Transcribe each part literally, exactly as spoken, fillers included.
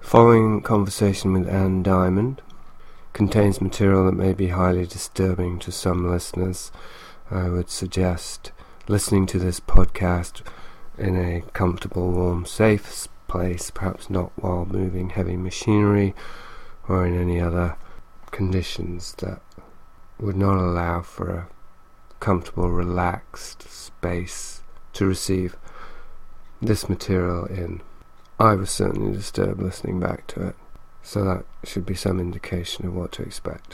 Following conversation with Anne Diamond contains material that may be highly disturbing to some listeners. I would suggest listening to this podcast in a comfortable, warm, safe place, perhaps not while moving heavy machinery or in any other conditions that would not allow for a comfortable, relaxed space to receive this material in. I was certainly disturbed listening back to it, so that should be some indication of what to expect.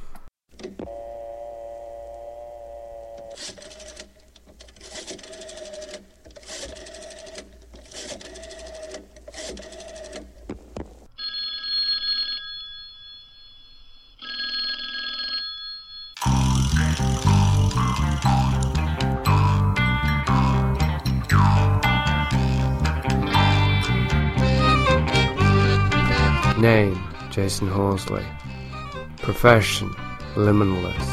Name, Jason Horsley. Profession, liminalist.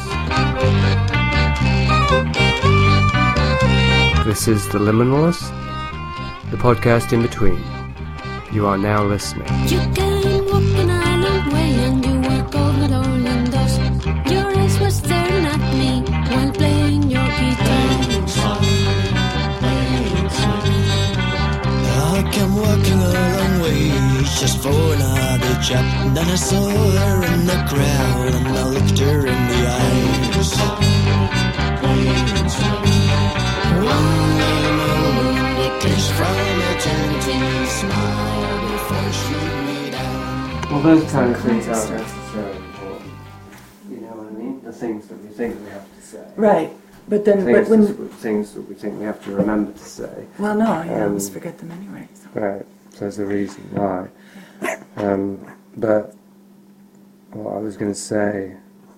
This is The Liminalist, the podcast in between. You are now listening. You came walking a long way and you were covered all in dust. Your eyes were staring at me while playing your guitar. I came walking a long way just for another job. Then I saw her in the crowd and I looked her in the eyes. One little moment, a kiss from eternity, smile before she me down. Well, those kind of things aren't necessarily important. You know what I mean? The things that we think we have to say. Right, but then, Things, but when, that, things that we think we have to remember to say. well, no, I Um, always forget them anyway. So. Right, so there's a reason why. Um, but what I was going to say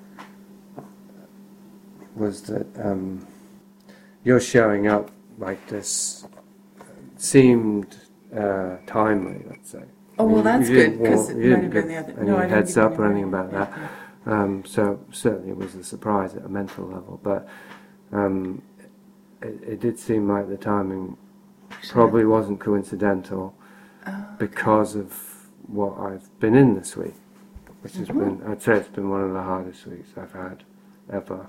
was that um, your showing up like this seemed uh, timely, let's say. Oh, I mean, well, that's you good, didn't because want- it you might didn't have been give the other... any No, I didn't heads give up any or anything warning. about that. Um, so certainly it was a surprise at a mental level, but um, it, it did seem like the timing probably wasn't coincidental Oh, because of what I've been in this week, which has Mhm. been, I'd say it's been one of the hardest weeks I've had ever.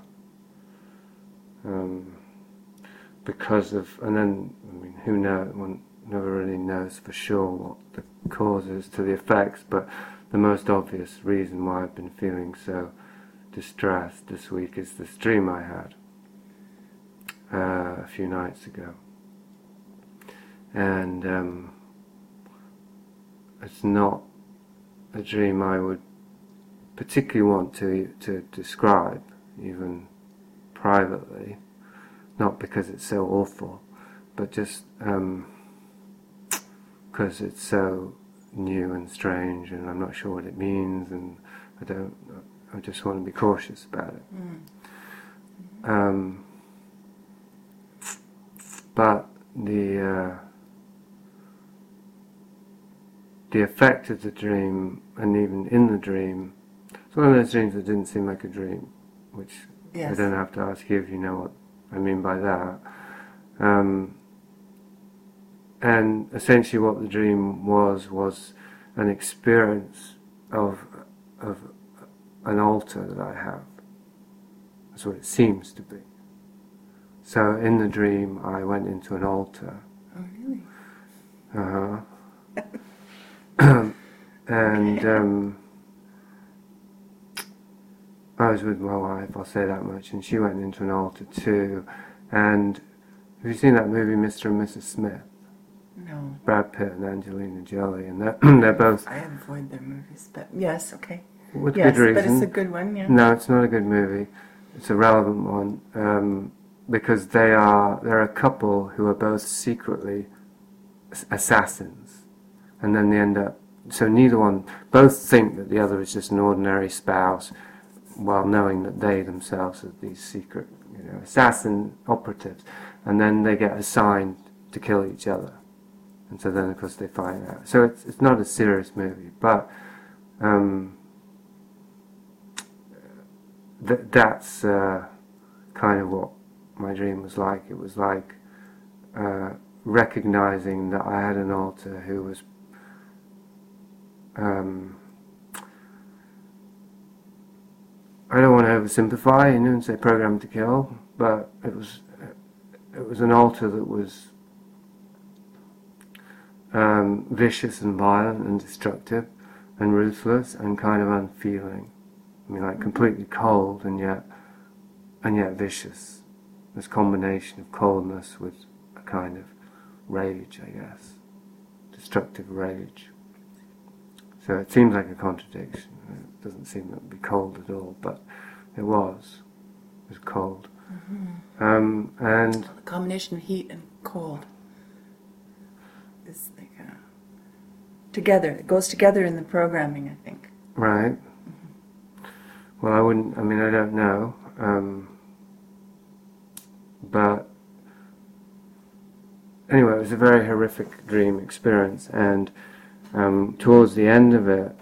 Um, because of, and then, I mean, who knows, one never really knows for sure what the cause is to the effects, but the most obvious reason why I've been feeling so distressed this week is this dream I had uh, a few nights ago. And um, it's not a dream I would particularly want to to describe, even privately. Not because it's so awful, but just because um, it's so new and strange, and I'm not sure what it means, and I don't. I just want to be cautious about it. mm. Um, but the uh, the effect of the dream, and even in the dream, it's one of those dreams that didn't seem like a dream, which Yes. I don't have to ask you if you know what I mean by that. Um, and essentially what the dream was, was an experience of of an altar that I have. That's what it seems to be. So in the dream I went into an altar. Oh, really? Uh-huh. and um, I was with my wife, I'll say that much, and she went into an altar too. And have you seen that movie Mister and Missus Smith? No. Brad Pitt and Angelina Jolie, and they're, they're both... I avoid their movies, but yes, okay. With Yes, good reason. but it's a good one, yeah. No, it's not a good movie. It's a relevant one, um, because they are they're a couple who are both secretly assassins, and then they end up. So neither one, both think that the other is just an ordinary spouse, while knowing that they themselves are these secret, you know, assassin operatives, and then they get assigned to kill each other, and so then of course they find out. So it's it's not a serious movie, but. Um, Th- that's uh, kind of what my dream was like. It was like uh, recognizing that I had an altar who was um, I don't want to oversimplify, you know, and say programmed to kill, but it was it was an altar that was um, vicious and violent and destructive and ruthless and kind of unfeeling. I mean, like completely cold and yet and yet vicious. This combination of coldness with a kind of rage, I guess, destructive rage. So it seems like a contradiction. It doesn't seem to be cold at all, but it was. It was cold. Mm-hmm. Um, and The combination of heat and cold is like a, together. It goes together in the programming, I think. right. Mm-hmm. Well, I wouldn't. I mean, I don't know. Um, but anyway, it was a very horrific dream experience, and um, towards the end of it,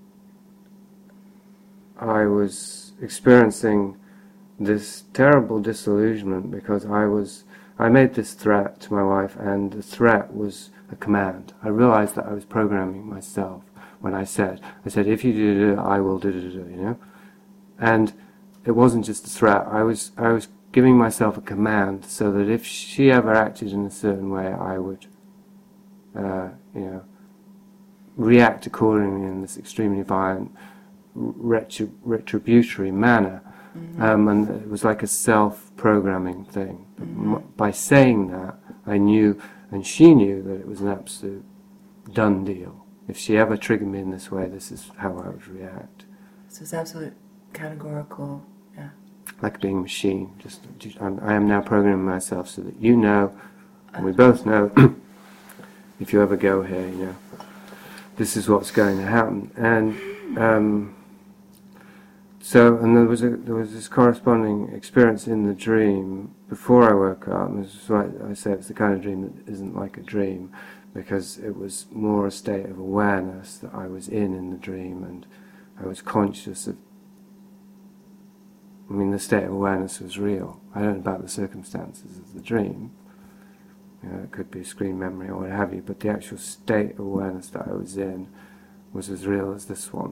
I was experiencing this terrible disillusionment because I was I made this threat to my wife, and the threat was a command. I realized that I was programming myself when I said I said if you do it, I will do it, you know. And it wasn't just a threat. I was I was giving myself a command so that if she ever acted in a certain way, I would, uh, you know, react accordingly in this extremely violent, retrib- retributory manner. Mm-hmm. Um, and it was like a self-programming thing. Mm-hmm. M- by saying that, I knew, and she knew, that it was an absolute done deal. If she ever triggered me in this way, this is how I would react. So it's absolute categorical, yeah. Like being a machine. Just, I'm, I am now programming myself so that you know, and we both know, if you ever go here, you know, this is what's going to happen. And um, so, and there was a, there was this corresponding experience in the dream before I woke up. And this is why I say it's the kind of dream that isn't like a dream, because it was more a state of awareness that I was in in the dream, and I was conscious of. I mean, the state of awareness was real. I don't know about the circumstances of the dream. You know, it could be a screen memory or what have you, but the actual state of awareness that I was in was as real as this one.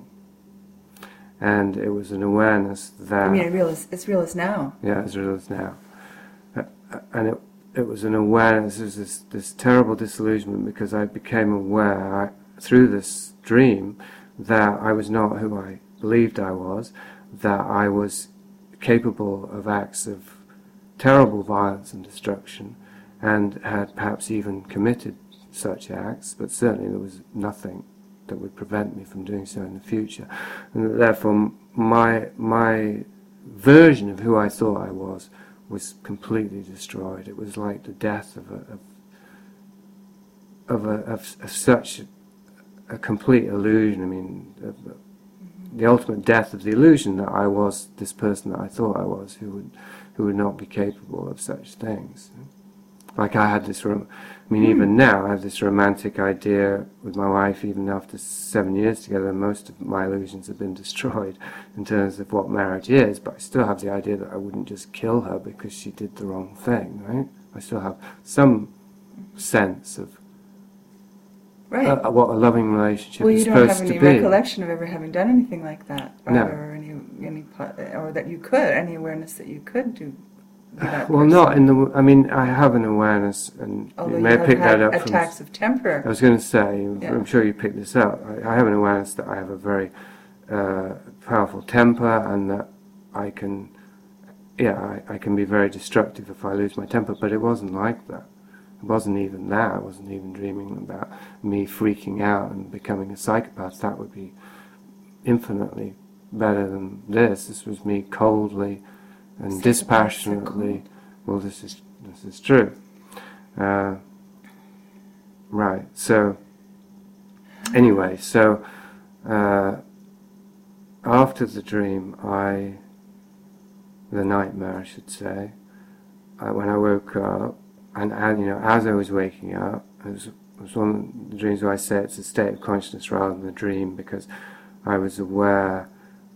And it was an awareness that... I mean, it's real as, it's real as now. Yeah, as real as now. Uh, and it it was an awareness, it was this, this terrible disillusionment, because I became aware I, through this dream that I was not who I believed I was, that I was capable of acts of terrible violence and destruction, and had perhaps even committed such acts, but certainly there was nothing that would prevent me from doing so in the future. And therefore my my version of who I thought I was was completely destroyed. It was like the death of a of, of, a, of, of such a complete illusion. I mean, of, the ultimate death of the illusion that I was this person that I thought I was, who would who would not be capable of such things. Like I had this, rom- I mean, mm. even now I have this romantic idea with my wife. Even after seven years together, most of my illusions have been destroyed in terms of what marriage is. But I still have the idea that I wouldn't just kill her because she did the wrong thing, right? I still have some sense of right. uh, what a loving relationship well, is you don't supposed have to any be. recollection of ever having done anything like that, or, No. or any any po- or that you could, any awareness that you could do. be that Well, person. not in the. I mean, I have an awareness, and Although you you may have have picked had that up attacks from. of temper. I was going to say, Yeah. I'm sure you picked this up. I, I have an awareness that I have a very uh, powerful temper, and that I can, yeah, I, I can be very destructive if I lose my temper. But it wasn't like that. It wasn't even that. I wasn't even dreaming about me freaking out and becoming a psychopath. That would be infinitely better than this. This was me coldly and Psychopaths are dispassionately. cold. Well, this is this is true. Uh, right. So anyway, so uh, after the dream, I the nightmare, I should say. I, when I woke up, and, and you know, as I was waking up, it was, it was one of the dreams where I say it's a state of consciousness rather than a dream, because I was aware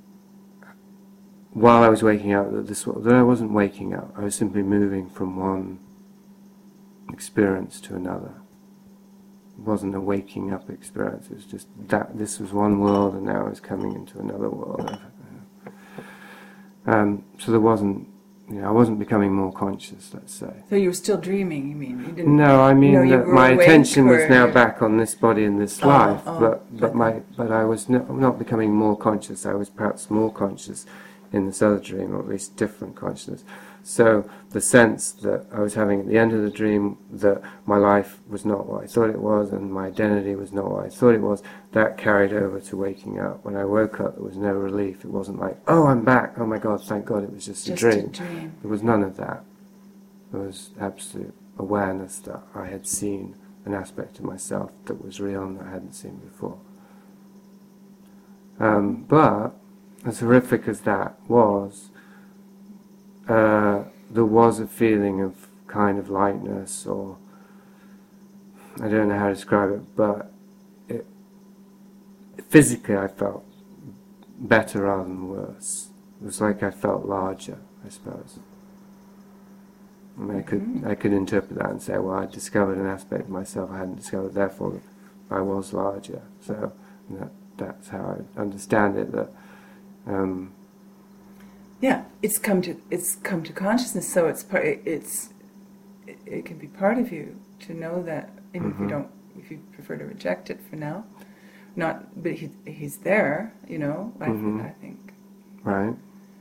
while I was waking up that this that I wasn't waking up. I was simply moving from one experience to another, wasn't a waking up experience. It was just that this was one world, and now I was coming into another world. Um, so there wasn't, you know, I wasn't becoming more conscious, let's say. So you were still dreaming, you mean? You didn't No, I mean know you that were my awake, attention was or- now back on this body and this Oh, life, oh, but but but- my but I was no, not becoming more conscious. I was perhaps more conscious in this other dream, or at least different consciousness. So the sense that I was having at the end of the dream, that my life was not what I thought it was, and my identity was not what I thought it was, that carried over to waking up. When I woke up, there was no relief. It wasn't like, oh, I'm back. Oh my God, thank God, it was just, Just a dream. a dream. There was none of that. There was absolute awareness that I had seen an aspect of myself that was real and that I hadn't seen before. Um, but, as horrific as that was, uh, there was a feeling of kind of lightness, or I don't know how to describe it, but it, physically I felt better rather than worse. It was like I felt larger, I suppose. I mean, I could Mm-hmm. I could interpret that and say, well, I discovered an aspect of myself I hadn't discovered, therefore I was larger. So that that's how I understand it. That um, Yeah, it's come to it's come to consciousness, so it's part. It's it, it can be part of you to know that, even if you Mhm. don't, if you prefer to reject it for now, not. But he he's there, you know. I Mhm. I think. right.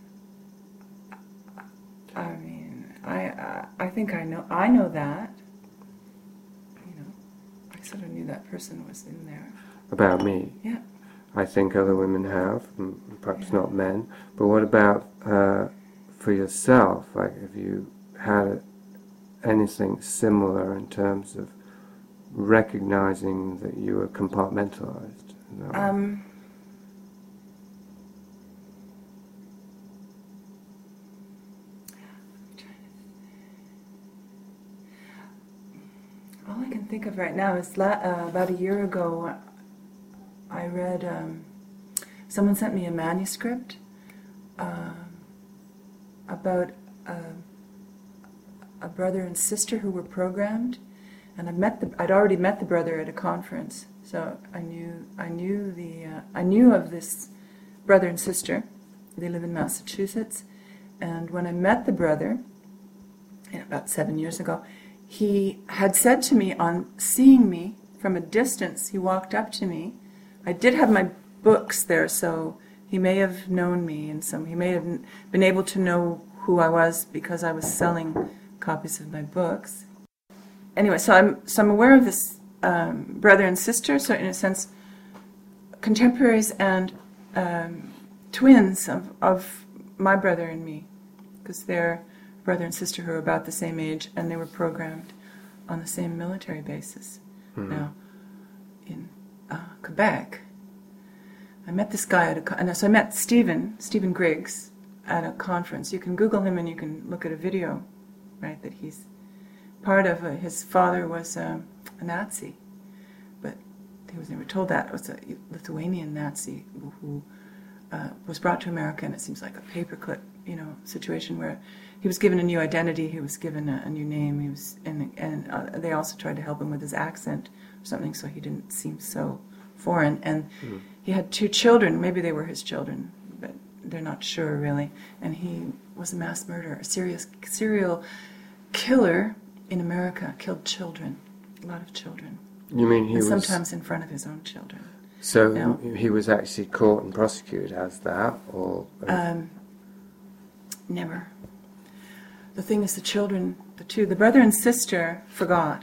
I mean, I I I think I know I know that. You know, I sort of knew that person was in there. About me. Yeah. I think other women have, and perhaps Yeah. not men. But what about uh, for yourself? Like, have you had anything similar in terms of recognizing that you were compartmentalized? No. Um. All I can think of right now is la- uh, about a year ago, I read, um, someone sent me a manuscript um about a, a brother and sister who were programmed, and I met the, I'd already met the brother at a conference, so I knew I knew the uh, I knew of this brother and sister. They live in Massachusetts, and when I met the brother, you know, about seven years ago, he had said to me, on seeing me from a distance, he walked up to me. I did have my books there, so he may have known me, and some he may have n- been able to know who I was because I was selling copies of my books. Anyway, so I'm so I'm aware of this um, brother and sister. So in a sense, contemporaries and um, twins of of my brother and me, because they're brother and sister who are about the same age, and they were programmed on the same military bases. Mhm. Now, in uh, Quebec, I met this guy at a, co- and so I met Stephen, Stephen Griggs, at a conference. You can Google him and you can look at a video, right, that he's part of. Uh, his father was uh, a Nazi, but he was never told that. It was a Lithuanian Nazi who, who uh, was brought to America, and it seems like a paperclip, you know, situation where he was given a new identity, he was given a, a new name, he was, and, and uh, they also tried to help him with his accent or something so he didn't seem so foreign. And Mm. he had two children, maybe they were his children, but they're not sure really. And he was a mass murderer, a serious serial killer in America, killed children, a lot of children, You mean he and was... sometimes in front of his own children. So No. he was actually caught and prosecuted as that, or... Um, never. The thing is, the children, the two, the brother and sister, forgot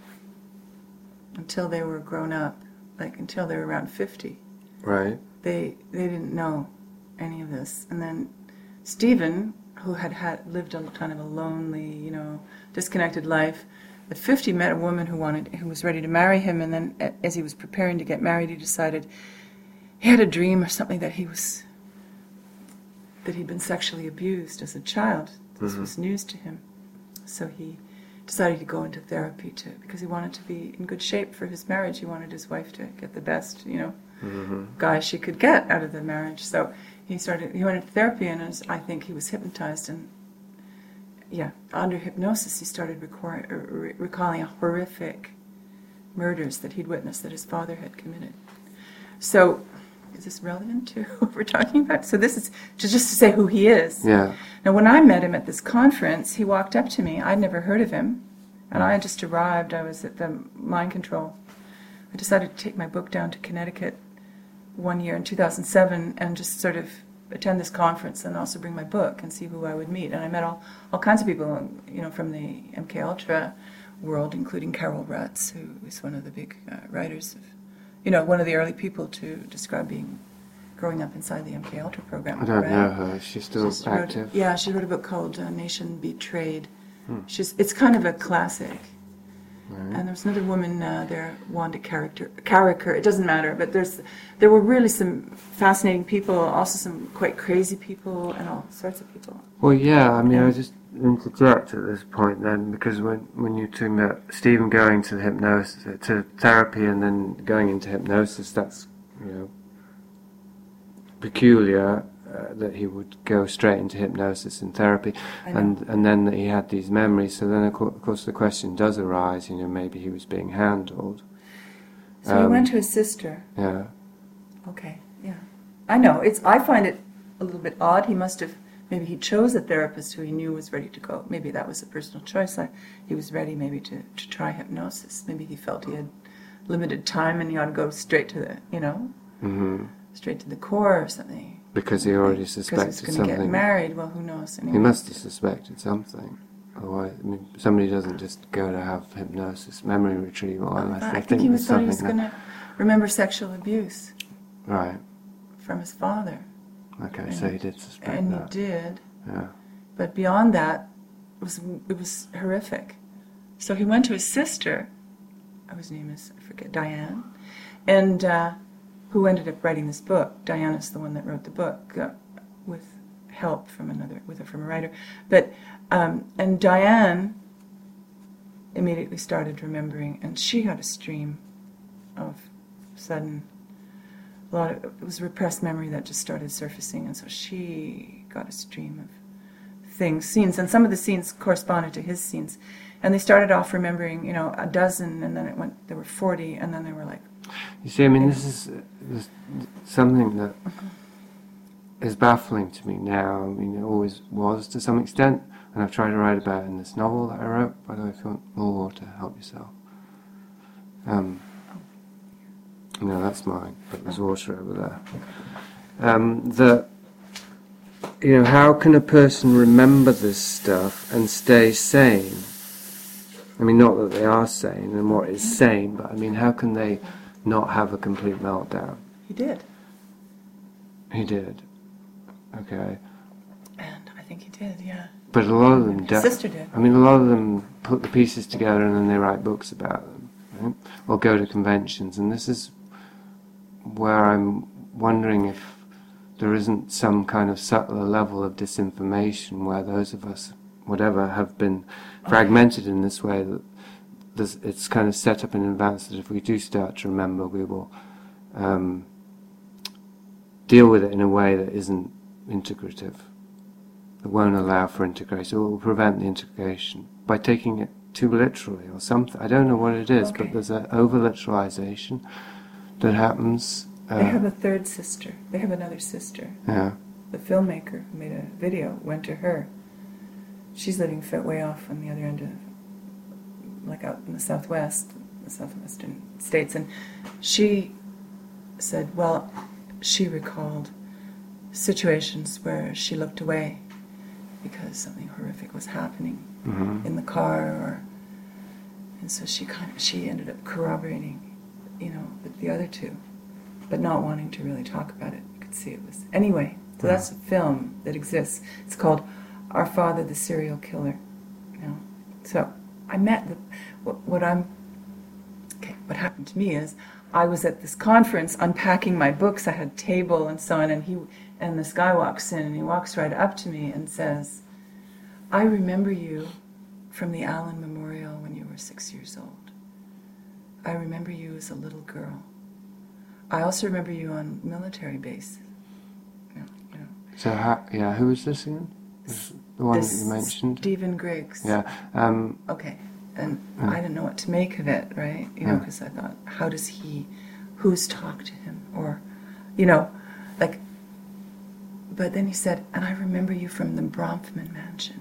until they were grown up, like until they were around fifty. right. They they didn't know any of this. And then Stephen, who had, had lived a kind of a lonely, you know, disconnected life, at fifty met a woman who wanted, who was ready to marry him. And then, a- as he was preparing to get married, he decided he had a dream or something that he was that he'd been sexually abused as a child. This Mhm. was news to him. So he decided to go into therapy to because he wanted to be in good shape for his marriage. He wanted his wife to get the best, you know, Mm-hmm. guy she could get out of the marriage. So he started. He went into therapy, and as I think he was hypnotized, and yeah, under hypnosis, he started recor- er, re- recalling a horrific murders that he'd witnessed that his father had committed. So, is this relevant to what we're talking about? So this is just, just to say who he is. Yeah. Now, when I met him at this conference, he walked up to me. I'd never heard of him, and I had just arrived. I was at the Mind Control. I decided to take my book down to Connecticut one year in two thousand seven and just sort of attend this conference and also bring my book and see who I would meet. And I met all, all kinds of people, you know, from the M K Ultra world, including Carol Rutz, who is one of the big uh, writers of, you know, one of the early people to describe being, growing up inside the M K Ultra program. I don't right? know her. She's still She's wrote- active. yeah, she wrote a book called uh, Nation Betrayed. Hmm. She's, it's kind of a classic. Right. And there was another woman uh, there, Wanda Character, Carricker. It doesn't matter, but there's there were really some fascinating people, also some quite crazy people, and all sorts of people. Well, yeah, I mean, Yeah. I just interject at this point then, because when, when you're talking about Stephen going to hypnosis, to therapy and then going into hypnosis, that's, you know, peculiar uh, that he would go straight into hypnosis and therapy, I know. and and then that he had these memories. So then, of, co- of course, the question does arise, you know, maybe he was being handled. So he Um, went to his sister. Yeah. Okay, yeah. I know. It's. I find it a little bit odd. He must have, maybe he chose a therapist who he knew was ready to go. Maybe that was a personal choice. I, he was ready maybe to, to try hypnosis. Maybe he felt he had limited time and he ought to go straight to the, you know, Hmm. straight to the core or something. Because he already Because suspected he was going to get something. married. Well, who knows? Anyway. He must have suspected something. Otherwise, I mean, somebody doesn't just go to have hypnosis, memory retrieval, unless I they think think he there's was thought he was something going to remember sexual abuse that... Right. from his father. Okay, so he did suspect And that. he did. Yeah. But beyond that, it was it was horrific. So he went to his sister, whose name is, I forget, Diane, and uh, who ended up writing this book. Diane is the one that wrote the book uh, with help from another, with from a writer. But um, and Diane immediately started remembering, and she had a stream of sudden. A lot of, it was repressed memory that just started surfacing, and so she got a stream of things, scenes, and some of the scenes corresponded to his scenes. And they started off remembering, you know, a dozen, and then it went, there were forty, and then they were like... You see, I mean, this is uh, this, something that is baffling to me now. I mean, it always was to some extent, and I've tried to write about it in this novel that I wrote. By the way, if you want more water, help yourself. Um, no, that's mine, but there's water over there. Um, that, you know, how can a person remember this stuff and stay sane? I mean, not that they are sane and what is sane, but I mean, how can they not have a complete meltdown? He did. He did. Okay. And I think he did, yeah. But a lot of them His don't. sister did. I mean, a lot of them put the pieces together and then they write books about them, right? Or go to conventions. And this is where I'm wondering if there isn't some kind of subtler level of disinformation where those of us, whatever, have been fragmented in this way, that there's, it's kind of set up in advance that if we do start to remember, we will um, deal with it in a way that isn't integrative. It won't allow for integration. It will prevent the integration by taking it too literally or something. I don't know what it is, Okay. but there's an over-literalization that happens. Uh, They have a third sister. They have another sister. yeah. The filmmaker who made a video went to her. She's living fit way off on the other end of, like out in the southwest, the southwestern states, and she said, well, she recalled situations where she looked away because something horrific was happening Mhm. in the car, or, and so she kind of she ended up corroborating, you know, with the other two, but not wanting to really talk about it. You could see it was anyway. So that's a film that exists. It's called Our Father the Serial Killer. You know, so I met the what, what I'm. Okay, what happened to me is I was at this conference unpacking my books. I had a table and so on, and he and this guy walks in and he walks right up to me and says, "I remember you from the Allen Memorial when you were six years old. I remember you as a little girl. I also remember you on military base." You know, you know. So, how, yeah, who was this again? This, the one This that you mentioned? Stephen Griggs. Yeah. Um, Okay. and Yeah. I didn't know what to make of it, right? You know, Yeah. because I thought, how does he, who's talked to him, or, you know, like. But then he said, and I remember you from the Bronfman mansion.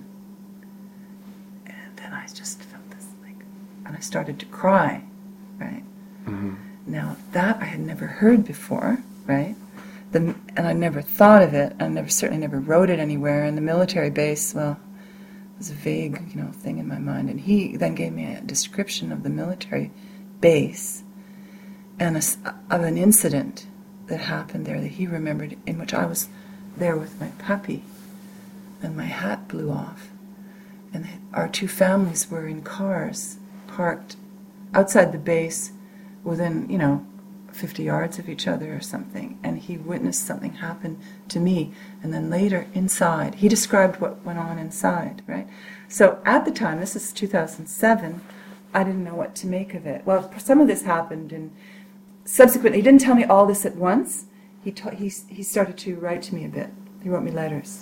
And then I just felt this, like, and I started to cry, right? Mm-hmm. Now, that I had never heard before, right? The, and I never thought of it. I never, certainly never wrote it anywhere. And the military base, well, it was a vague, you know, thing in my mind. And he then gave me a description of the military base and a, of an incident that happened there that he remembered, in which I was there with my puppy, and my hat blew off, and our two families were in cars parked outside the base within, you know, fifty yards of each other or something, and he witnessed something happen to me, and then later inside he described what went on inside, right? So at the time, this is two thousand seven, I didn't know what to make of it. Well, some of this happened, and subsequently he didn't tell me all this at once. He, ta- he, he started to write to me a bit. He wrote me letters.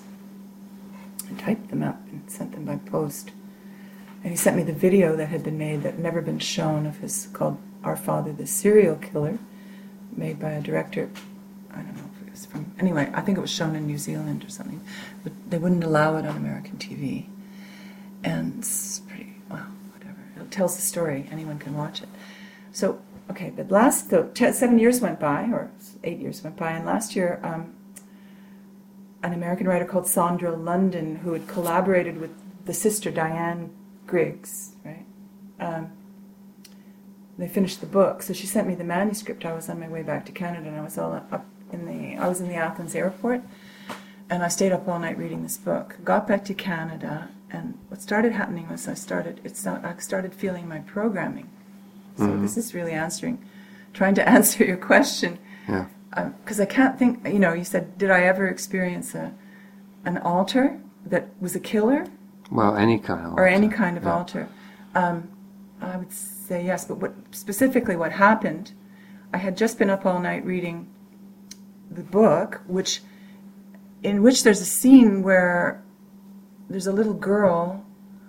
I typed them up and sent them by post. And he sent me the video that had been made that had never been shown of his, called Our Father the Serial Killer, made by a director. I don't know if it was from, anyway, I think it was shown in New Zealand or something. But they wouldn't allow it on American T V. And it's pretty, well, whatever. It tells the story. Anyone can watch it. So, okay, but last, the t- seven years went by, or eight years went by, and last year, um, an American writer called Sandra London, who had collaborated with the sister Diane Griggs, right? Um, they finished the book, so she sent me the manuscript. I was on my way back to Canada, and I was all up in the, I was in the Athens airport, and I stayed up all night reading this book. Got back to Canada, and what started happening was I started, it's not, I started feeling my programming. So mm-hmm. This is really answering, trying to answer your question. Yeah. Because um, I can't think, you know, you said, did I ever experience a an altar that was a killer? Well, any kind of altar. Or any kind of yeah. altar. Um, I would say yes, but what specifically what happened, I had just been up all night reading the book, which, in which there's a scene where there's a little girl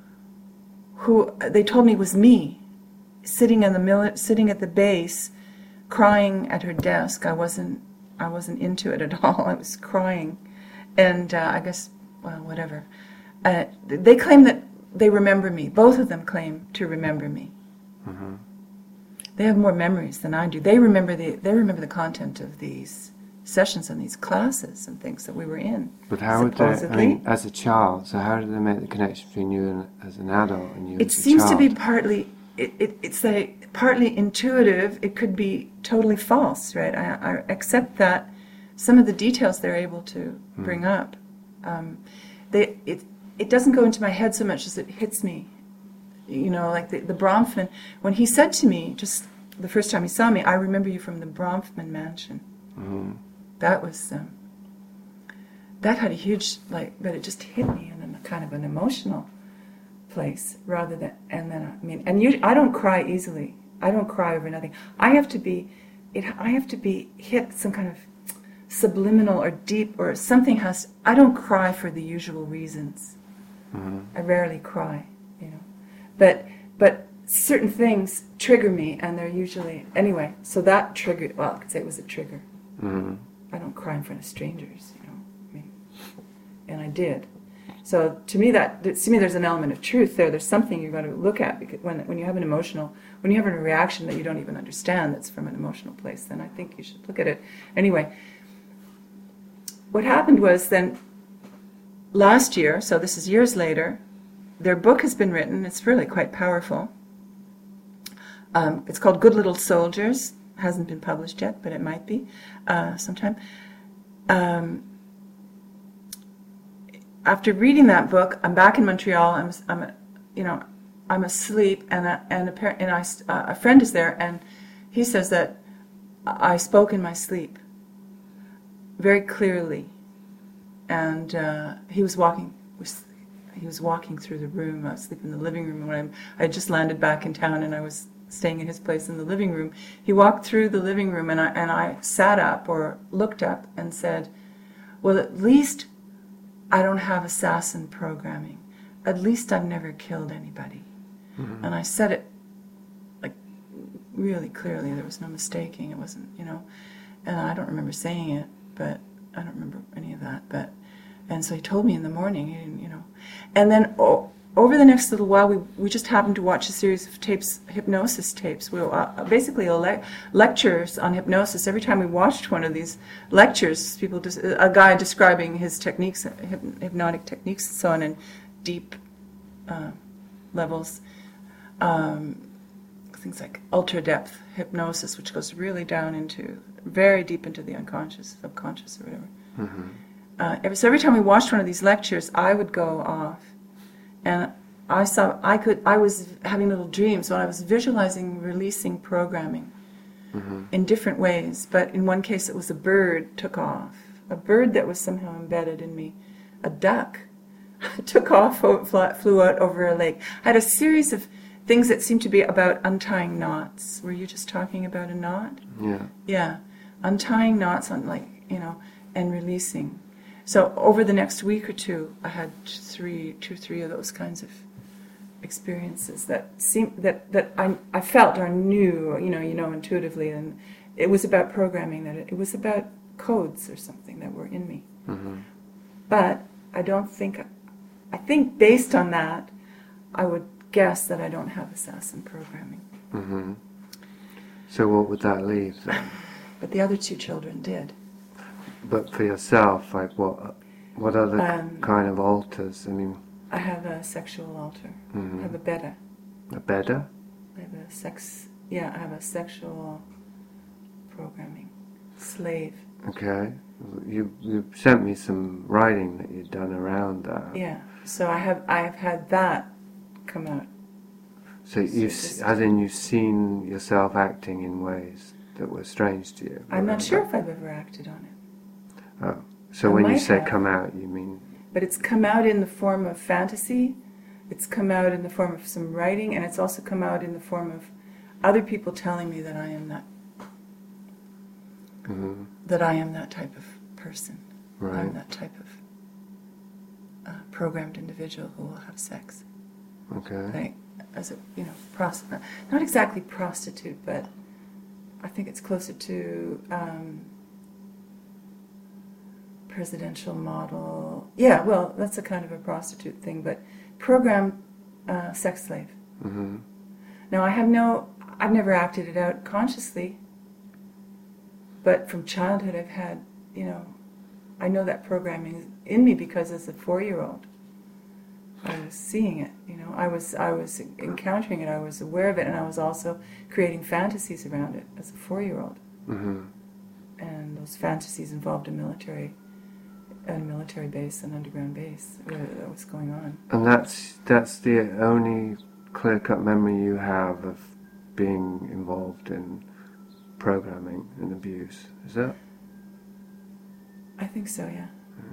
who they told me was me, sitting in the mili- sitting at the base, crying at her desk. I wasn't I wasn't into it at all. I was crying, and uh, I guess well whatever. Uh, they claim that they remember me. Both of them claim to remember me. Mm-hmm. They have more memories than I do. They remember the they remember the content of these sessions and these classes and things that we were in. But how would they? I mean, as a child, so how did they make the connection between you and as an adult and you it as a seems child? to be partly. It, it, it's like partly intuitive. It could be totally false, right? I, I accept that some of the details they're able to mm. bring up, um, they it it doesn't go into my head so much as it hits me. You know, like the, the Bronfman, when he said to me, just the first time he saw me, I remember you from the Bronfman mansion. Mm-hmm. That was, um, that had a huge, like, but it just hit me in a kind of an emotional place rather than, and then, I mean, and you, I don't cry easily. I don't cry over nothing. I have to be, it, I have to be hit some kind of subliminal or deep or something has, I don't cry for the usual reasons. Mm-hmm. I rarely cry, you know. But but certain things trigger me, and they're usually anyway. So that triggered. Well, I could say it was a trigger. Mm-hmm. I don't cry in front of strangers, you know. I mean, and I did. So to me, that to me, there's an element of truth there. There's something you're going to look at because when when you have an emotional, when you have a reaction that you don't even understand, that's from an emotional place. Then I think you should look at it. Anyway, what happened was then last year. So this is years later. Their book has been written. It's really quite powerful. Um, it's called Good Little Soldiers. Hasn't been published yet, but it might be uh, sometime. Um, after reading that book, I'm back in Montreal. I'm, I'm you know, I'm asleep, and a, and, a, and I, uh, a friend is there, and he says that I spoke in my sleep very clearly, and uh, he was walking with. He was walking through the room. I was sleeping in the living room when I'm, I had just landed back in town, and I was staying at his place in the living room. He walked through the living room, and I and I sat up or looked up and said, "Well, at least I don't have assassin programming. At least I've never killed anybody." And I said it like really clearly. There was no mistaking. It wasn't, you know. And I don't remember saying it, but I don't remember any of that. But and so he told me in the morning, he didn't, you know. And then oh, over the next little while, we we just happened to watch a series of tapes, hypnosis tapes. We uh, basically le- lectures on hypnosis. Every time we watched one of these lectures, people just, a guy describing his techniques, hyp- hypnotic techniques, and so on, in deep uh, levels. Um, things like ultra depth hypnosis, which goes really down into very deep into the unconscious, subconscious, or whatever. Mm-hmm. Uh, every, so every time we watched one of these lectures, I would go off, and I saw I could I was having little dreams when I was visualizing releasing programming Mm-hmm. in different ways. But in one case, it was a bird took off, a bird that was somehow embedded in me, a duck took off, flew out over a lake. I had a series of things that seemed to be about untying knots. Were you just talking about a knot? Yeah. Yeah, untying knots on, like, you know, and releasing. So over the next week or two, I had three, two, three of those kinds of experiences that seem that that I I felt or knew, you know, you know, intuitively, and it was about programming. That it, it was about codes or something that were in me. Mm-hmm. But I don't think. I think based on that, I would guess that I don't have assassin programming. Mm-hmm. So what would that leave then? But the other two children did. But for yourself, like what what other Um, kind of altars? I mean, I have a sexual altar. Mhm. I have a beta. a bedder? I have a sex. Yeah, I have a sexual programming slave. Okay. You you sent me some writing that you'd done around that. Yeah. So I have I have had that come out. So you've, just- as in you've seen yourself acting in ways that were strange to you. I'm not around sure that. if I've ever acted on it, Oh, so I when you might say have. come out, you mean but it's come out in the form of fantasy. It's come out in the form of some writing, and it's also come out in the form of other people telling me that I am that mhm, that I am that type of person. I'm right? that type of uh, programmed individual who will have sex. Okay. Like, as a, you know, prost- not exactly prostitute, but I think it's closer to um, presidential model. Yeah, well, that's a kind of a prostitute thing, but programmed uh, sex slave. Mm-hmm. Now, I have no, I've never acted it out consciously, but from childhood I've had, you know, I know that programming is in me because as a four-year-old, I was seeing it, you know, I was I was encountering it, I was aware of it, and I was also creating fantasies around it as a four-year-old. Mm-hmm. And those fantasies involved a military, a military base, an underground base, where that was going on. And that's that's the only clear-cut memory you have of being involved in programming and abuse, is that? I think so, yeah.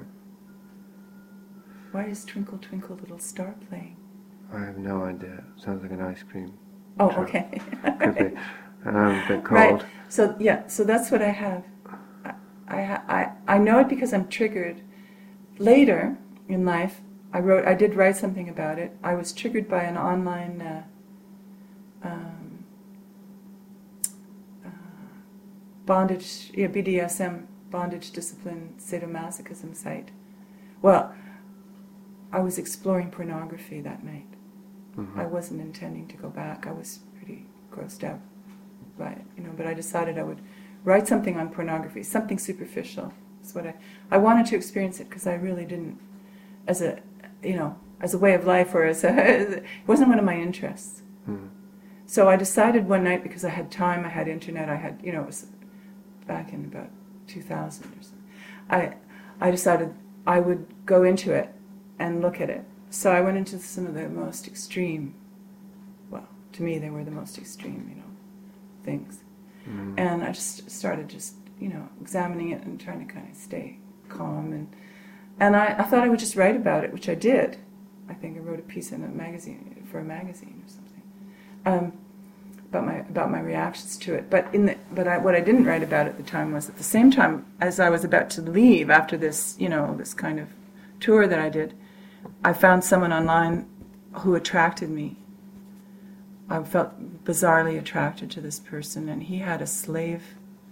Why is Twinkle Twinkle Little Star playing? I have no idea. Sounds like an ice cream. Oh, truck. okay. Could be. Um, a bit cold. Right. So yeah. So that's what I have. I, I I I know it because I'm triggered. Later in life, I wrote. I did write something about it. I was triggered by an online uh, um, uh, bondage, yeah, B D S M, bondage discipline sadomasochism site. Well, I was exploring pornography that night. Mhm. I wasn't intending to go back. I was pretty grossed out by it, you know. But I decided I would write something on pornography, something superficial. That's what I I wanted to experience it because I really didn't, as a you know, as a way of life or as a it wasn't one of my interests. Mm. So I decided one night because I had time, I had internet, I had you know, it was back in about two thousand or something. I I decided I would go into it and look at it. So I went into some of the most extreme, well, to me they were the most extreme, you know, things. Mm. And I just started just, you know, examining it and trying to kind of stay calm. And and I, I thought I would just write about it, which I did. I think I wrote a piece in a magazine, for a magazine or something, um, about my about my reactions to it. But in the but I, what I didn't write about at the time was at the same time as I was about to leave after this, you know, this kind of tour that I did, I found someone online who attracted me. I felt bizarrely attracted to this person, and he had a slave.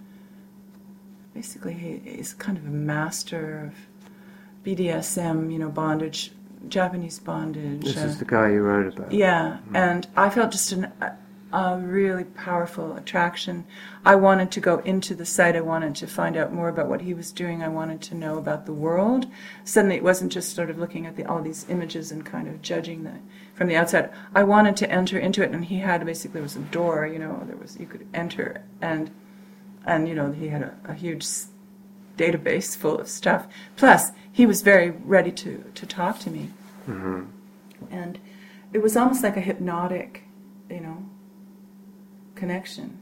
Basically, he, he's kind of a master of B D S M, you know, bondage, Japanese bondage. This uh, is the guy you wrote about. Yeah, Mm. and I felt just an, a, a really powerful attraction. I wanted to go into the site. I wanted to find out more about what he was doing. I wanted to know about the world. Suddenly, it wasn't just sort of looking at the, all these images and kind of judging the, from the outside. I wanted to enter into it, and he had basically, there was a door, you know, there was, you could enter, and, and you know, he had a, a huge database full of stuff. Plus, he was very ready to, to talk to me. Mm-hmm. And it was almost like a hypnotic, you know, connection.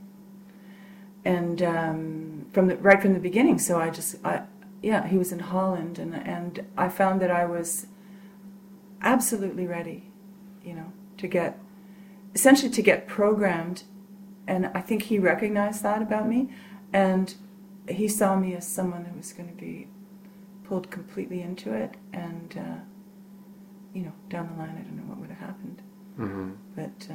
And um, from the right from the beginning, so I just, I, yeah, he was in Holland, and and I found that I was absolutely ready, you know, to get, essentially to get programmed, and I think he recognized that about me, and he saw me as someone who was going to be pulled completely into it, and uh, you know, down the line, I don't know what would have happened, Mm-hmm. but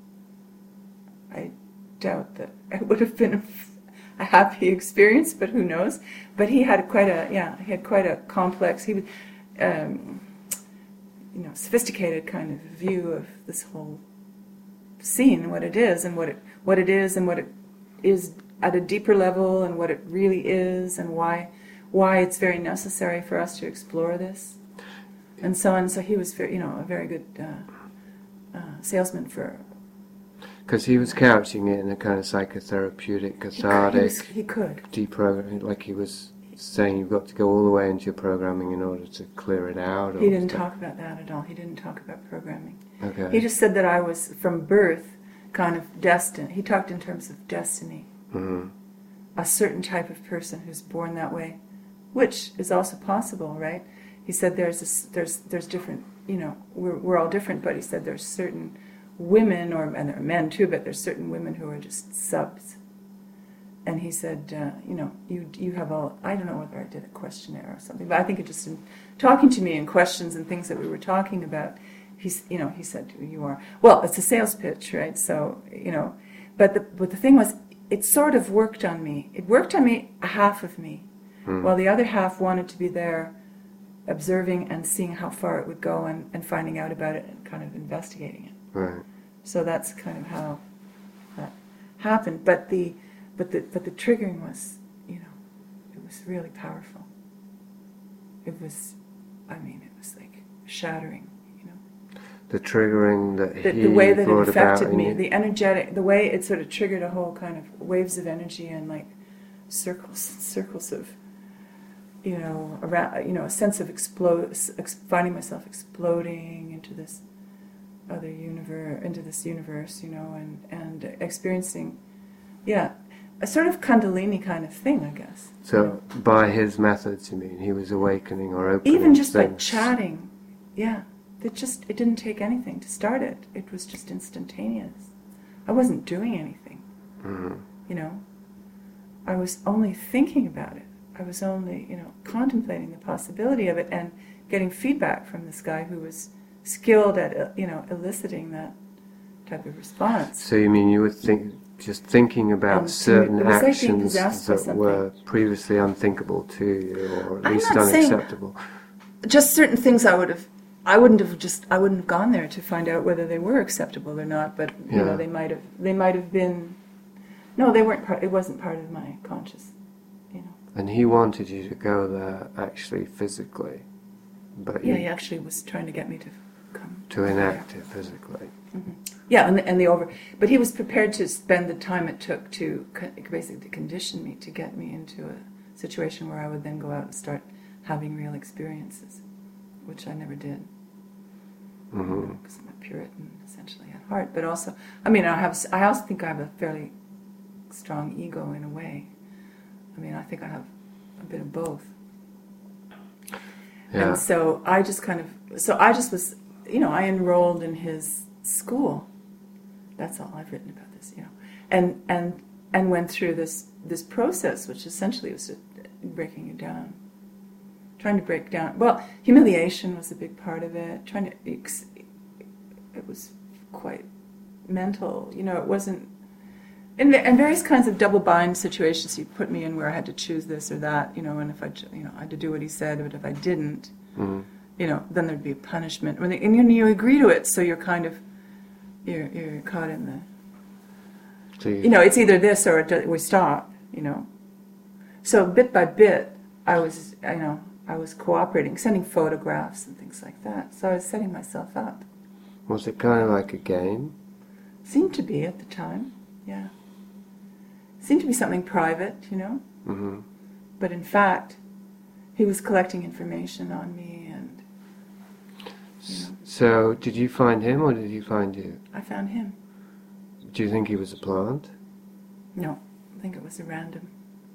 uh, I doubt that it would have been a, a happy experience, but who knows? But he had quite a, yeah, he had quite a complex, he was, um, you know, sophisticated kind of view of this whole scene, what it is, and what it, what it is, and what it is at a deeper level, and what it really is, and why, why it's very necessary for us to explore this, and so on. So he was, very, you know, a very good uh, uh, salesman for. Because he was couching it in a kind of psychotherapeutic, He cathartic, was- he could. deprogramming, like he was saying you've got to go all the way into your programming in order to clear it out. Or He didn't stuff. talk about that at all. He didn't talk about programming. Okay. He just said that I was, from birth, kind of destined. He talked in terms of destiny. Mm-hmm. A certain type of person who's born that way, which is also possible, right? He said there's a, there's there's different, you know, we're we're all different, but he said there's certain women, or and there are men too, but there's certain women who are just subs. And he said, uh, you know, you you have all, I don't know whether I did a questionnaire or something, but I think it just in talking to me in questions and things that we were talking about, he's, you know, he said, who you are. Well, it's a sales pitch, right? So, you know, but the but the thing was, it sort of worked on me. It worked on me, a half of me, Mm. while the other half wanted to be there, observing and seeing how far it would go, and, and finding out about it and kind of investigating it. Right. So that's kind of how that happened. But the but the but the triggering was, you know, it was really powerful. It was, I mean, it was like shattering, you know. The triggering that The, he the way that brought it affected about in me, you. the energetic, the way it sort of triggered a whole kind of waves of energy and like circles, circles of, you know, around, you know, a sense of explode, ex- finding myself exploding into this other universe, into this universe, you know, and and experiencing, yeah, a sort of Kundalini kind of thing, I guess. So by his methods, you mean, he was awakening or opening Even just like things. chatting, yeah, it just it didn't take anything to start it. It was just instantaneous. I wasn't doing anything, Mhm. you know. I was only thinking about it. I was only, you know, contemplating the possibility of it and getting feedback from this guy who was skilled at, uh, you know, eliciting that type of response. So you mean you were think, just thinking about Um, certain it was like being actions possessed by that were previously unthinkable to you, or at I'm least not saying- unacceptable. Just certain things I would have, I wouldn't have just, I wouldn't have gone there to find out whether they were acceptable or not. But you Yeah. know, they might have, they might have been. No, they weren't part. It wasn't part of my conscious, you know. And he wanted you to go there actually physically, but Yeah, you he actually was trying to get me to come. to enact it physically. Yeah, and the, and the over, but he was prepared to spend the time it took to co- basically condition me, to get me into a situation where I would then go out and start having real experiences, which I never did, Mm-hmm. because I'm a Puritan essentially at heart. But also, I mean, I have, I also think I have a fairly strong ego in a way. I mean, I think I have a bit of both. Yeah. And so I just kind of, so I just was, you know, I enrolled in his school. That's all I've written about this, you know, and and and went through this this process, which essentially was just breaking you down, trying to break down. Well, humiliation was a big part of it. Trying to, it was quite mental. You know, it wasn't. In, in various kinds of double bind situations, he put me in where I had to choose this or that. You know, and if I, you know, I had to do what he said, but if I didn't, Mm-hmm. you know, then there'd be a punishment. When they, and you, you agree to it, so you're kind of, you're you're caught in the. So you, You know, it's either this or it, do- we stop. You know, so bit by bit, I was, you know, I was cooperating, sending photographs and things like that. So I was setting myself up. was it kind of like a game? Seemed to be at the time, yeah. Seemed to be something private, you know. Mm-hmm. But in fact, he was collecting information on me, and you know, So, did you find him or did he find you? I found him. Do you think he was a plant? No, I think it was a random.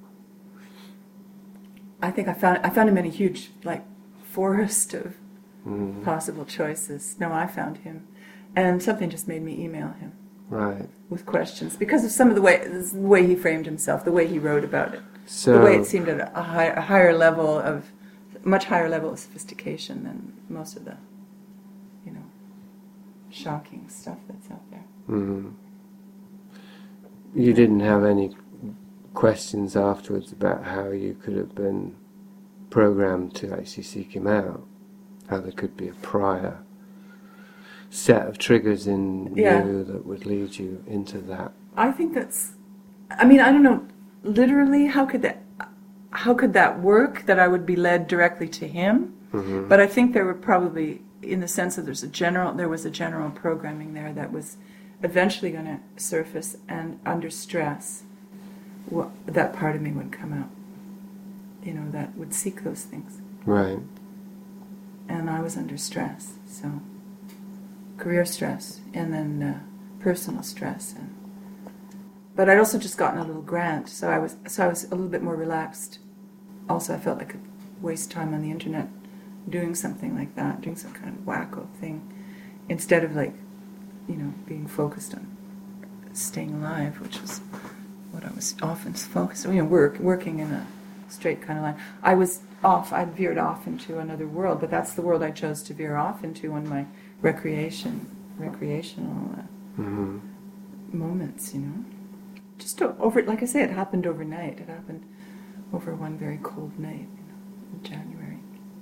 I think I found I found him in a huge like forest of Mm. possible choices. No, I found him, and something just made me email him Right. with questions because of some of the way the way he framed himself, the way he wrote about it, So, the way it seemed at a, high, a higher level of much higher level of sophistication than most of the, you know, shocking stuff that's out there. mm. You didn't have any questions afterwards about how you could have been programmed to actually seek him out? How there could be a prior set of triggers in Yeah. you that would lead you into that? I think that's. I mean, I don't know. Literally, how could that? How could that work? That I would be led directly to him? Mm-hmm. But I think there were probably, in the sense that there's a general, there was a general programming there that was eventually going to surface, and under stress, what, that part of me would come out. You know, that would seek those things, Right. and I was under stress. So, career stress, and then uh, personal stress, and. But I'd also just gotten a little grant, so I was so I was a little bit more relaxed. Also, I felt I could waste time on the internet doing something like that, doing some kind of wacko thing, instead of like, you know, being focused on staying alive, which was what I was often focused on. You know, work working in a straight kind of line. I was off. I'd veered off into another world, but that's the world I chose to veer off into on my recreation, recreational uh, Mm-hmm. moments. You know. Just o- over, like I say, it happened overnight. It happened over one very cold night, you know, in January.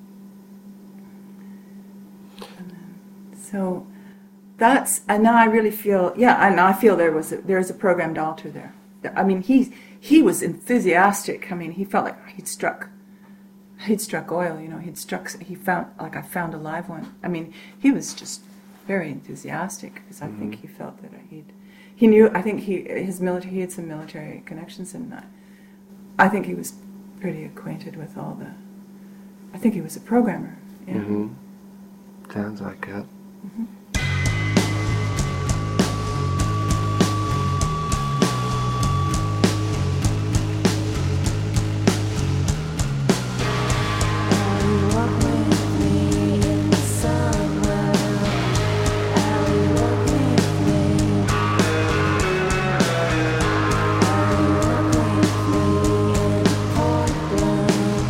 And then, so that's, and now I really feel, yeah, and I feel there was a, there's a programmed altar there. I mean, he he was enthusiastic. I mean, he felt like he'd struck, he'd struck oil. You know, he'd struck. He found like I found a live one. I mean, he was just very enthusiastic because I Mhm. think he felt that he'd. He knew, I think he his military, he had some military connections, and I, I think he was pretty acquainted with all the, I think he was a programmer. Yeah. Mm-hmm. Sounds like it. Mhm.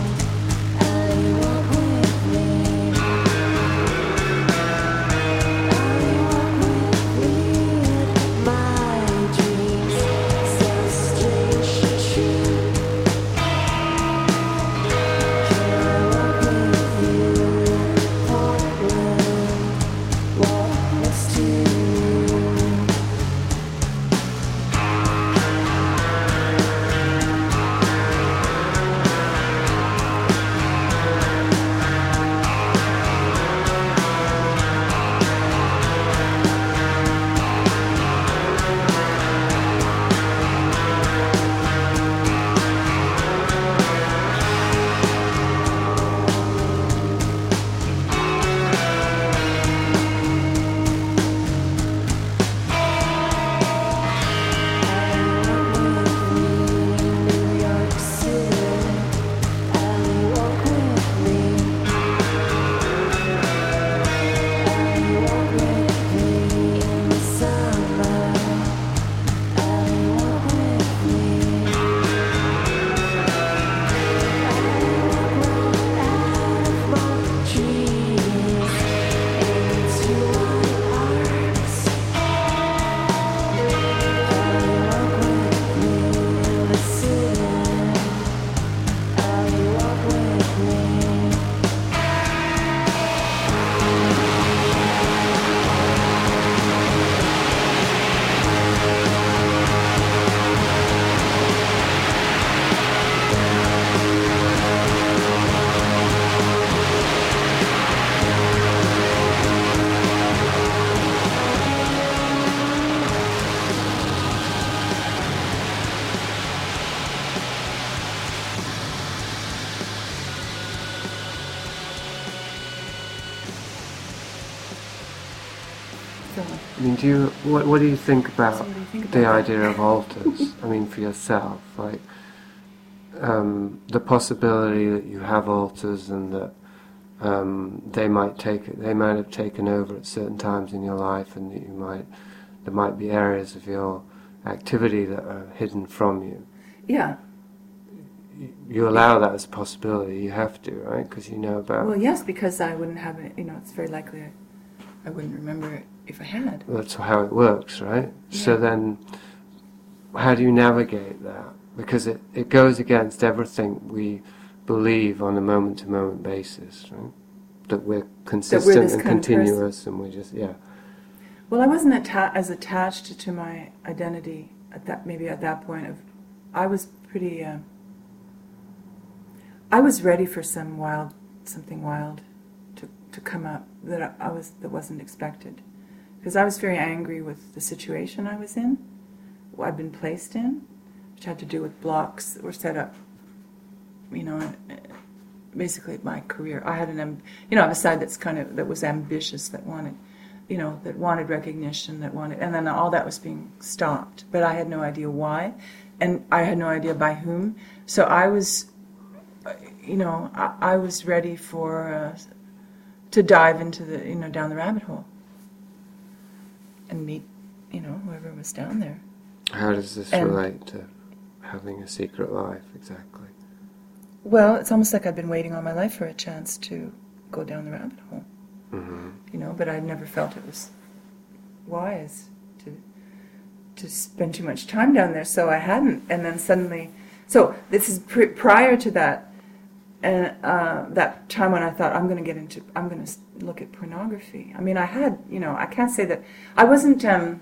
Thank you. So, I mean, do you what what do you think about So what do you think the about idea of alters? I mean, for yourself, like um, the possibility that you have alters and that um, they might take they might have taken over at certain times in your life, and that you might there might be areas of your activity that are hidden from you. yeah. You allow that as a possibility. You have to, right? Because you know about. Well, yes, because I wouldn't have it. You know, it's very likely I, I wouldn't remember it if I had. That's how it works, right? Yeah. So then, how do you navigate that? Because it, it goes against everything we believe on a moment-to-moment basis, right? That we're consistent this and kind of continuous, and we just, yeah. Well, I wasn't atta- as attached to my identity at that. Maybe at that point of, I was pretty. Uh, I was ready for some wild, something wild, to to come up that I, I was that wasn't expected, because I was very angry with the situation I was in, I'd been placed in, which had to do with blocks that were set up. You know, basically my career. I had an, amb- you know, I have a side that's kind of that was ambitious, that wanted, you know, that wanted recognition, that wanted, and then all that was being stopped. But I had no idea why, and I had no idea by whom. So I was. You know, I, I was ready for uh, to dive into the, you know, down the rabbit hole and meet, you know, whoever was down there. How does this And- relate to having a secret life, exactly? Well, it's almost like I've been waiting all my life for a chance to go down the rabbit hole. Mm-hmm. You know, but I never felt it was wise to to spend too much time down there, so I hadn't. And then suddenly, so this is pr- prior to that. And uh, that time when I thought, I'm going to get into, I'm going to look at pornography. I mean, I had, you know, I can't say that, I wasn't, um,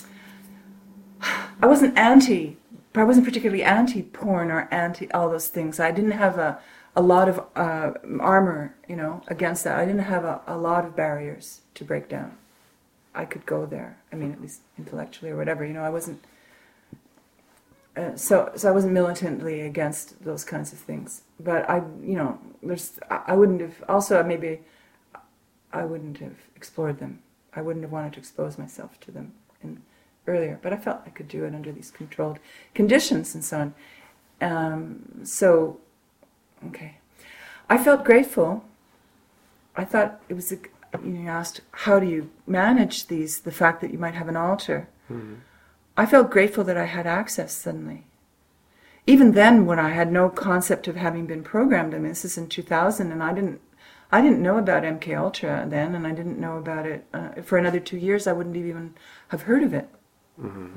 I wasn't anti, I wasn't particularly anti-porn or anti all those things. I didn't have a, a lot of uh, armor, you know, against that. I didn't have a, a lot of barriers to break down. I could go there. I mean, at least intellectually or whatever, you know, I wasn't, Uh, so, so I wasn't militantly against those kinds of things, but I, you know, there's, I, I wouldn't have. Also, maybe, I wouldn't have explored them. I wouldn't have wanted to expose myself to them in, earlier. But I felt I could do it under these controlled conditions and so on. Um, so, okay, I felt grateful. I thought it was. A, you asked, how do you manage these? The fact that you might have an altar. Mm-hmm. I felt grateful that I had access suddenly. Even then, when I had no concept of having been programmed, I mean, this is in two thousand, and I didn't, I didn't know about M K Ultra then, and I didn't know about it uh, for another two years. I wouldn't even have heard of it. Mm-hmm.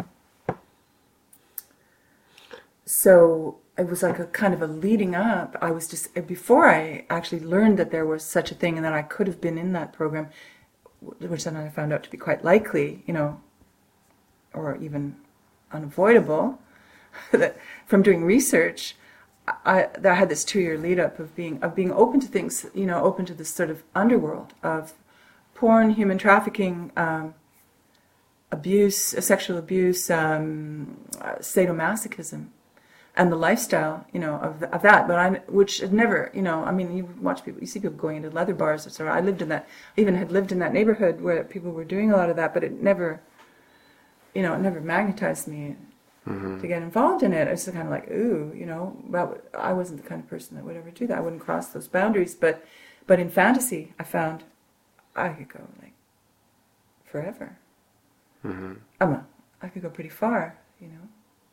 So it was like a kind of a leading up. I was just before I actually learned that there was such a thing, and that I could have been in that program, which then I found out to be quite likely, you know. Or even unavoidable, that from doing research, I, I had this two-year lead-up of being of being open to things, you know, open to this sort of underworld of porn, human trafficking, um, abuse, uh, sexual abuse, um, uh, sadomasochism, and the lifestyle, you know, of, the, of that. But I, which had never, you know, I mean, you watch people, you see people going into leather bars, et cetera. I lived in that, I even had lived in that neighborhood where people were doing a lot of that, but it never. You know, it never magnetized me mm-hmm. to get involved in it. It's kind of like, ooh, you know, well, I wasn't the kind of person that would ever do that. I wouldn't cross those boundaries. But, but in fantasy, I found I could go like forever. Mm-hmm. I mean, I could go pretty far, you know.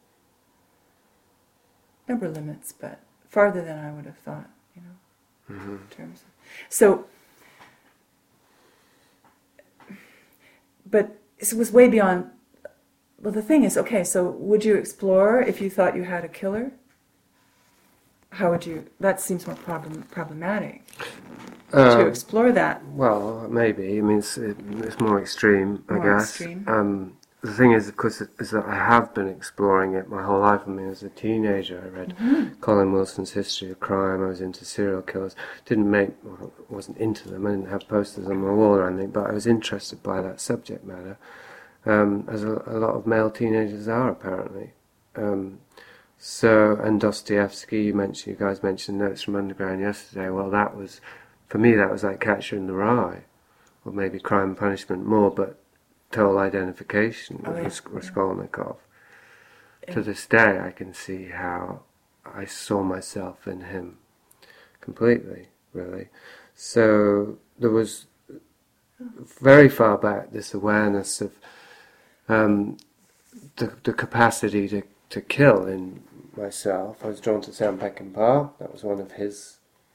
Number limits, but farther than I would have thought, you know, mm-hmm. in terms of. So, but it was way beyond. Well, the thing is, okay, so would you explore if you thought you had a killer? How would you, that seems more problem, problematic, uh, to explore that. Well, maybe. I mean, it's, it, it's more extreme, I more guess. Extreme. Um, the thing is, of course, is that I have been exploring it my whole life. I mean, as a teenager, I read mm-hmm. Colin Wilson's History of Crime. I was into serial killers. Didn't make, well, I wasn't into them. I didn't have posters on my wall or anything, but I was interested by that subject matter. Um, as a, a lot of male teenagers are, apparently. Um, so, and Dostoevsky, you mentioned, you guys mentioned Notes from Underground yesterday. Well, that was, for me, that was like Catcher in the Rye, or maybe Crime and Punishment more. But total identification Oh, with yeah, Ras- yeah. Raskolnikov. Yeah. To this day, I can see how I saw myself in him completely, really. So there was very far back this awareness of um, the, the capacity to, to kill in myself. I was drawn to Sam Peckinpah. That was one of his,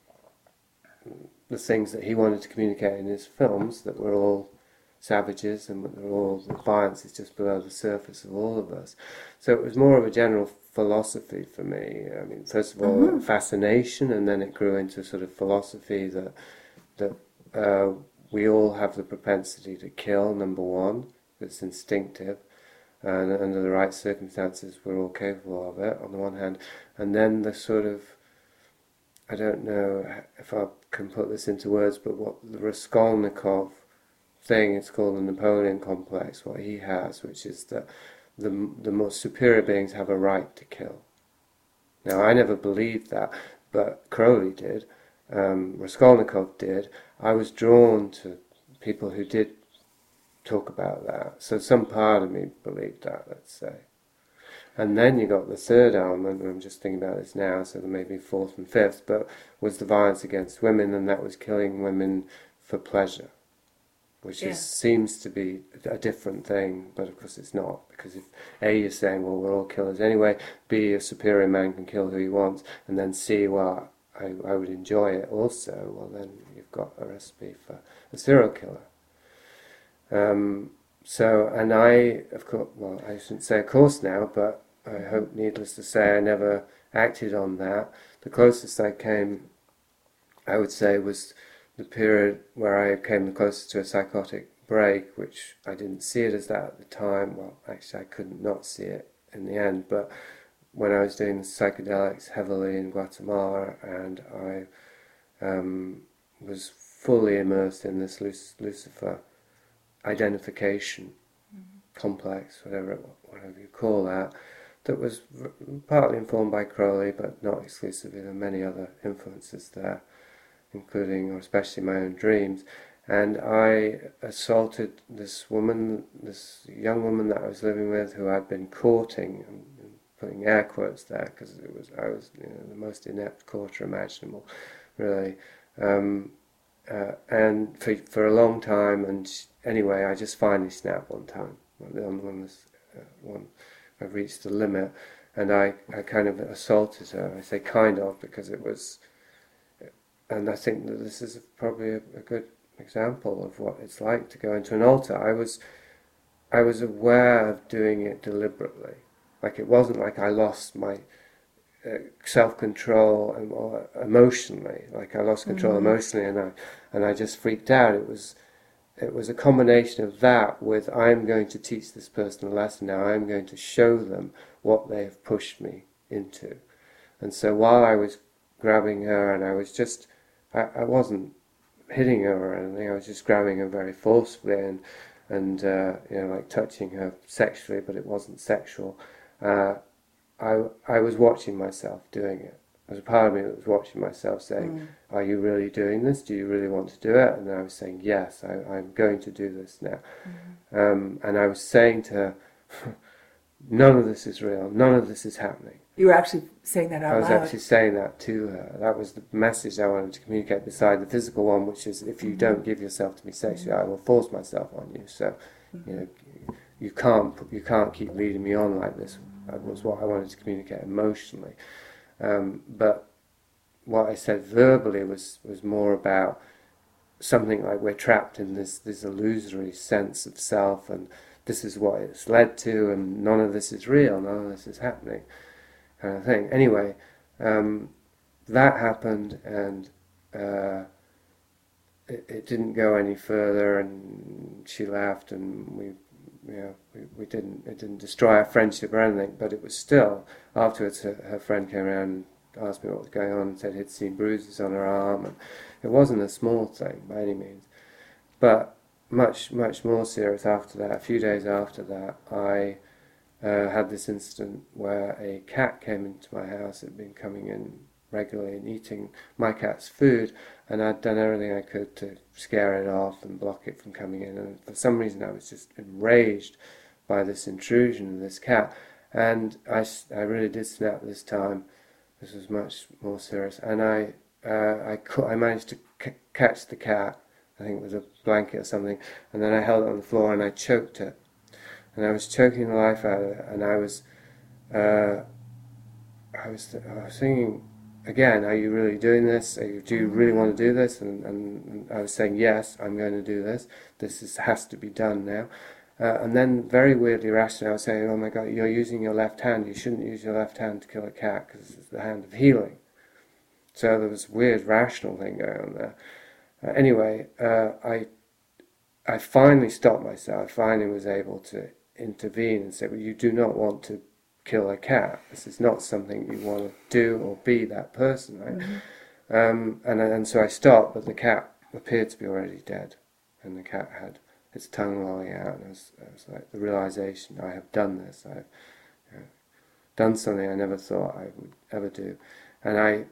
the things that he wanted to communicate in his films, that we're all savages and that we're all, the violence is just below the surface of all of us. So it was more of a general philosophy for me. I mean, first of all, Mhm. fascination, and then it grew into sort of philosophy that that uh, we all have the propensity to kill, number one. It's instinctive, and under the right circumstances we're all capable of it, on the one hand. And then the sort of, I don't know if I can put this into words, but what the Raskolnikov thing, it's called the Napoleon complex, what he has, which is that the, the most superior beings have a right to kill. Now, I never believed that, but Crowley did, um, Raskolnikov did. I was drawn to people who did talk about that. So some part of me believed that, let's say. And then you got the third element, and I'm just thinking about this now, so there may be fourth and fifth, but was the violence against women, and that was killing women for pleasure, which Yeah. is, seems to be a different thing, but of course it's not, because if A, you're saying, well, we're all killers anyway, B, a superior man can kill who he wants, and then C, well, I, I would enjoy it also, well then you've got a recipe for a serial killer. Um, so, and I, of course, well, I shouldn't say of course now, but I hope, needless to say, I never acted on that. The closest I came, I would say, was the period where I came the closest to a psychotic break, which I didn't see it as that at the time. Well, actually, I couldn't not see it in the end, but when I was doing the psychedelics heavily in Guatemala, and I um, was fully immersed in this Luc- Lucifer identification mm-hmm. complex, whatever whatever you call that, that was r- partly informed by Crowley, but not exclusively. There are many other influences there, including, or especially, my own dreams. And I assaulted this woman, this young woman that I was living with, who I'd been courting, and putting air quotes there, because it was I was you know, the most inept courter imaginable, really. Um, uh, and for for a long time, and she, anyway, I just finally snapped one time. On one, this, uh, one, I reached the limit, and I, I kind of assaulted her. I say kind of because it was, and I think that this is probably a, a good example of what it's like to go into an altar. I was, I was aware of doing it deliberately. Like, it wasn't like I lost my uh, self-control and, or emotionally. Like I lost control mm-hmm. emotionally, and I and I just freaked out. It was it was a combination of that with, I'm going to teach this person a lesson now. I'm going to show them what they have pushed me into. And so while I was grabbing her, and I was just, I, I wasn't hitting her or anything. I was just grabbing her very forcefully and and uh, you know, like touching her sexually, but it wasn't sexual. Uh, I I was watching myself doing it. There was a part of me that was watching myself saying, mm. are you really doing this? Do you really want to do it? And I was saying, yes, I, I'm going to do this now. Mm-hmm. Um, and I was saying to her, none of this is real. None of this is happening. You were actually saying that out loud. I was loud. actually saying that to her. That was the message I wanted to communicate beside the physical one, which is, if you mm-hmm. don't give yourself to me sexually, mm-hmm. I will force myself on you. So, mm-hmm. you know, you can't you can't keep leading me on like this. That was what I wanted to communicate emotionally. Um, but what I said verbally was, was more about something like, we're trapped in this, this illusory sense of self, and this is what it's led to, and none of this is real, none of this is happening, kind of thing. Anyway, um, that happened, and uh, it, it didn't go any further, and she laughed, and we You know, we, we didn't, it didn't destroy our friendship or anything, but it was still, afterwards her, her friend came around and asked me what was going on, and said he'd seen bruises on her arm, and it wasn't a small thing by any means. But much, much more serious after that, a few days after that, I uh, had this incident where a cat came into my house. It had been coming in regularly and eating my cat's food, and I'd done everything I could to scare it off and block it from coming in, and for some reason I was just enraged by this intrusion of this cat, and I, I really did snap this time. This was much more serious, and I uh, I, ca- I managed to c- catch the cat, I think it was a blanket or something, and then I held it on the floor and I choked it, and I was choking the life out of it, and I was uh, I was th- I was thinking, again, are you really doing this? Are you, do you really want to do this? And, and, and I was saying, yes, I'm going to do this. This is, has to be done now. Uh, and then, very weirdly rational, I was saying, oh my God, you're using your left hand. You shouldn't use your left hand to kill a cat because it's the hand of healing. So there was a weird rational thing going on there. Uh, anyway, uh, I I finally stopped myself. I finally was able to intervene and say, well, you do not want to kill a cat. This is not something you want to do or be that person, right? Mm-hmm. Um, and and so I stopped, but the cat appeared to be already dead, and the cat had its tongue lolling out, and it was, it was like the realization: I have done this. I've you know, done something I never thought I would ever do, and I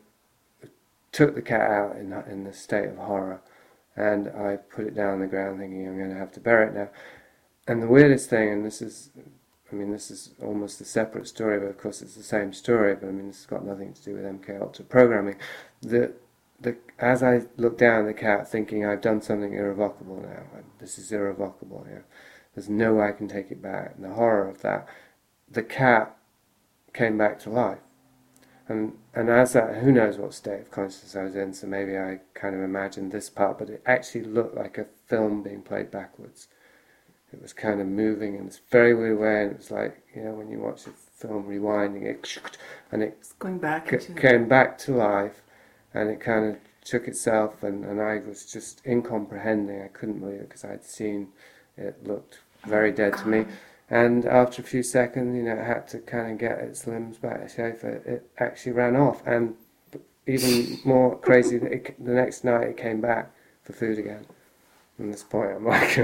took the cat out in in this state of horror, and I put it down on the ground, thinking I'm going to have to bury it now. And the weirdest thing, and this is. I mean, this is almost a separate story, but of course it's the same story, but I mean, this has got nothing to do with M K Ultra programming. The, the, as I looked down at the cat, thinking, I've done something irrevocable now. This is irrevocable. You know? There's no way I can take it back. And the horror of that, the cat came back to life. And and as that, who knows what state of consciousness I was in, so maybe I kind of imagined this part, but it actually looked like a film being played backwards. It was kind of moving in this very weird way, and it was like, you know, when you watch a film rewinding it, and it It's going back c- into came back to life, and it kind of took itself, and, and I was just incomprehending. I couldn't believe it because I'd seen it looked very dead to me. And after a few seconds, you know, it had to kind of get its limbs back to shape. It, it actually ran off, and even more crazy, it, the next night it came back for food again. From this point, I'm like,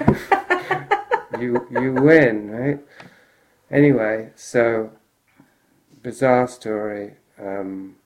you you win, right? Anyway, so bizarre story. Um,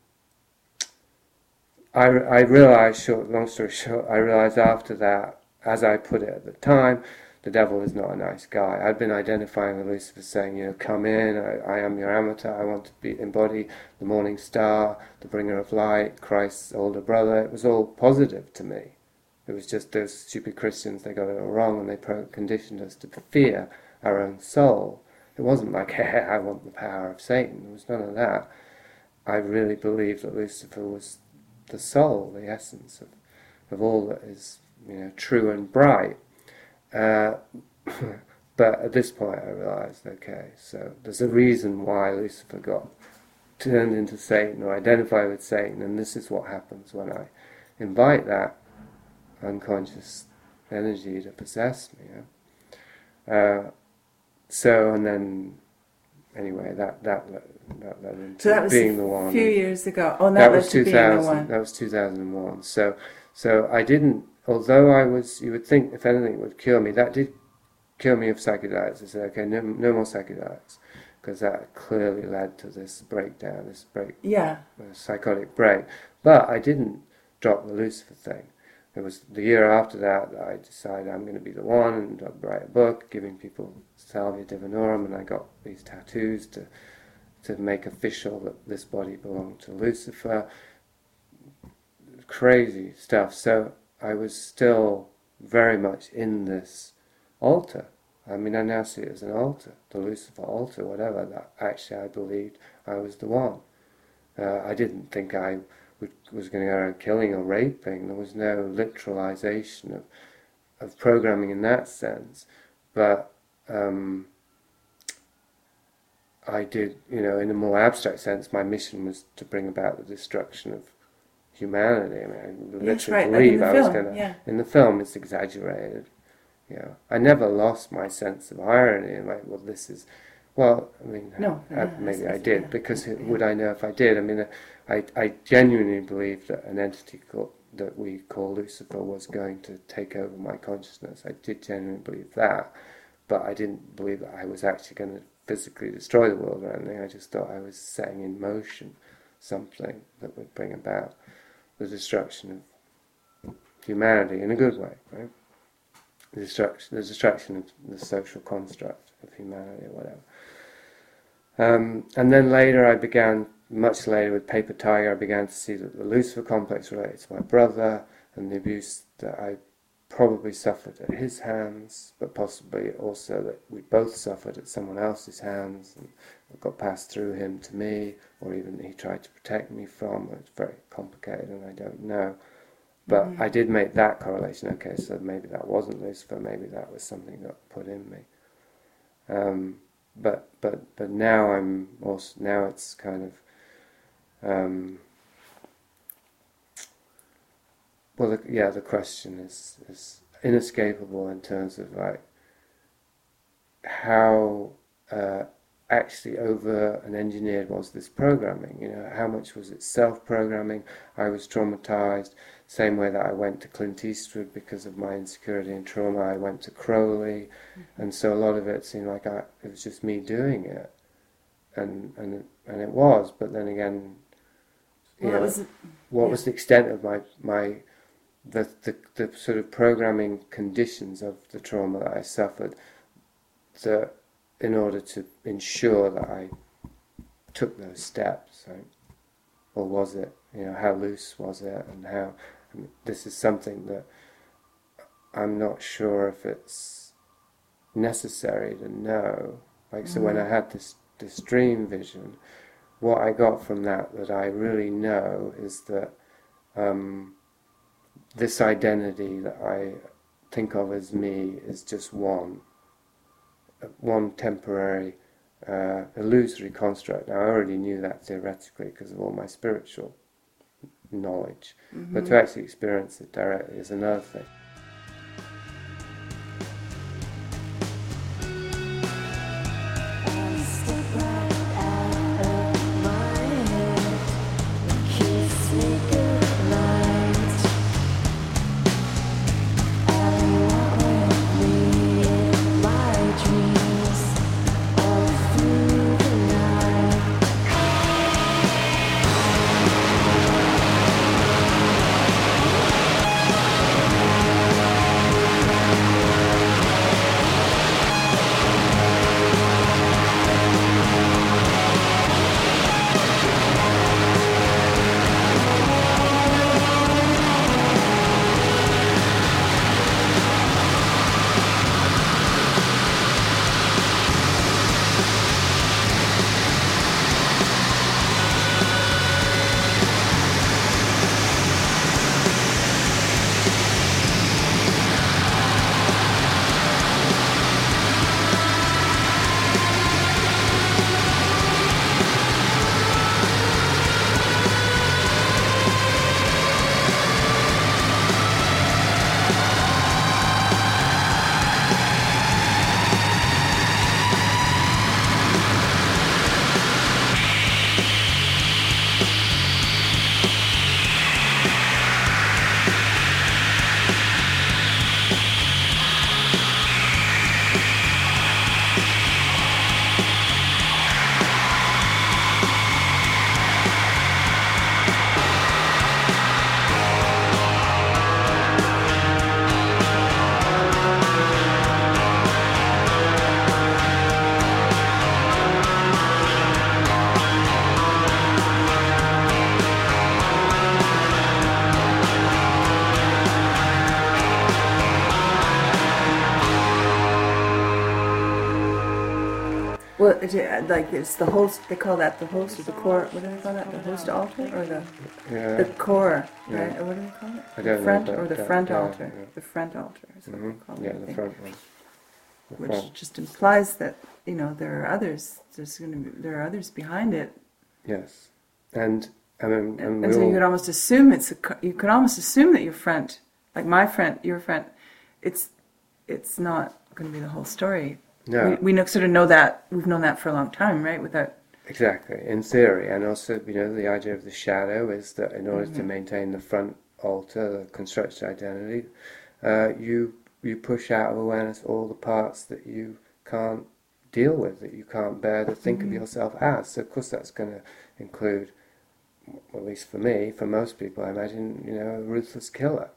I I realized, short, long story short, I realized after that, as I put it at the time, the devil is not a nice guy. I'd been identifying with Lucifer, saying, you know, come in, I, I am your amateur, I want to be embody the morning star, the bringer of light, Christ's older brother. It was all positive to me. It was just those stupid Christians, they got it all wrong, and they pro- conditioned us to fear our own soul. It wasn't like, hey, I want the power of Satan. There was none of that. I really believed that Lucifer was the soul, the essence of, of all that is, you know, true and bright. Uh, but at this point I realized, okay, so there's a reason why Lucifer got turned into Satan or identified with Satan, and this is what happens when I invite that unconscious energy to possess me. Yeah? Uh, so, and then, anyway, that that led, that led into so that was being a the one. few years ago. Oh, and That that, was led to two being the thousand. one. That was two thousand one. So, so I didn't. Although I was, you would think, if anything, it would cure me. That did cure me of psychedelics. I said, okay, no, no more psychedelics, because that clearly led to this breakdown, this break, Yeah. uh, psychotic break. But I didn't drop the Lucifer thing. It was the year after that that I decided I'm going to be the one, and I'd write a book giving people Salvia Divinorum, and I got these tattoos to to make official that this body belonged to Lucifer. Crazy stuff. So I was still very much in this altar. I mean, I now see it as an altar, the Lucifer altar, whatever. That actually I believed I was the one. Uh, I didn't think I would, was going to go around killing or raping. There was no literalization of of programming in that sense. But um, I did, you know, in a more abstract sense, my mission was to bring about the destruction of humanity. I mean, I literally Yes, right, like believe in the I was film, going to. yeah. In the film, it's exaggerated. You know, I never lost my sense of irony. And like, well, this is, well, I mean, No, uh, yeah, maybe it's- I did yeah. because it, Yeah. would I know if I did? I mean, I, I genuinely believed that an entity called, that we call Lucifer was going to take over my consciousness. I did genuinely believe that, but I didn't believe that I was actually going to physically destroy the world or anything. I just thought I was setting in motion something that would bring about the destruction of humanity in a good way, right? The destruction, the destruction of the social construct of humanity or whatever. Um, and then later I began, much later with Paper Tiger, I began to see that the Lucifer complex related to my brother and the abuse that I probably suffered at his hands, but possibly also that we both suffered at someone else's hands, and it got passed through him to me, or even that he tried to protect me from. It's very complicated and I don't know. But mm-hmm. I did make that correlation. Okay, so maybe that wasn't Lucifer, maybe that was something that put in me. Um, but but but now I'm also now it's kind of um, well, the, yeah. The question is is inescapable in terms of like how uh, actually overt and engineered was this programming. You know, how much was it self-programming? I was traumatized. Same way that I went to Clint Eastwood because of my insecurity and trauma. I went to Crowley, mm-hmm. and so a lot of it seemed like I, it was just me doing it, and and and it was. But then again, you well, know, was it, what yeah. was the extent of my my the, the the sort of programming conditions of the trauma that I suffered, that in order to ensure that I took those steps, right? Or was it, you know, how loose was it, and how? I mean, this is something that I'm not sure if it's necessary to know. Like, so mm. when I had this, this dream vision, what I got from that that I really know is that um, this identity that I think of as me is just one, one temporary, uh, illusory construct. Now, I already knew that theoretically because of all my spiritual knowledge, mm-hmm. but to actually experience it directly is another thing. Well, it, uh, like it's the host. They call that the host or the core. What do they call that? The host altar or the yeah. the core, yeah. right? Or what do they call it? I don't the front know, or the that, front yeah, altar. Yeah. The front altar is what mm-hmm. they call it. Yeah, I the think. front one. The Which front. just implies that you know there are others. There's going to be there are others behind it. Yes, and I mean, and, and, we and so all, you could almost assume it's a. You could almost assume that your front, like my front, your front, it's it's not going to be the whole story. No. We, we know, sort of know that, we've known that for a long time, right? Without Exactly, in theory. And also, you know, the idea of the shadow is that in order mm-hmm. to maintain the front altar, the constructed identity, uh, you you push out of awareness all the parts that you can't deal with, that you can't bear to think mm-hmm. of yourself as. So, of course, that's going to include at least for me, for most people, I imagine, you know, a ruthless killer.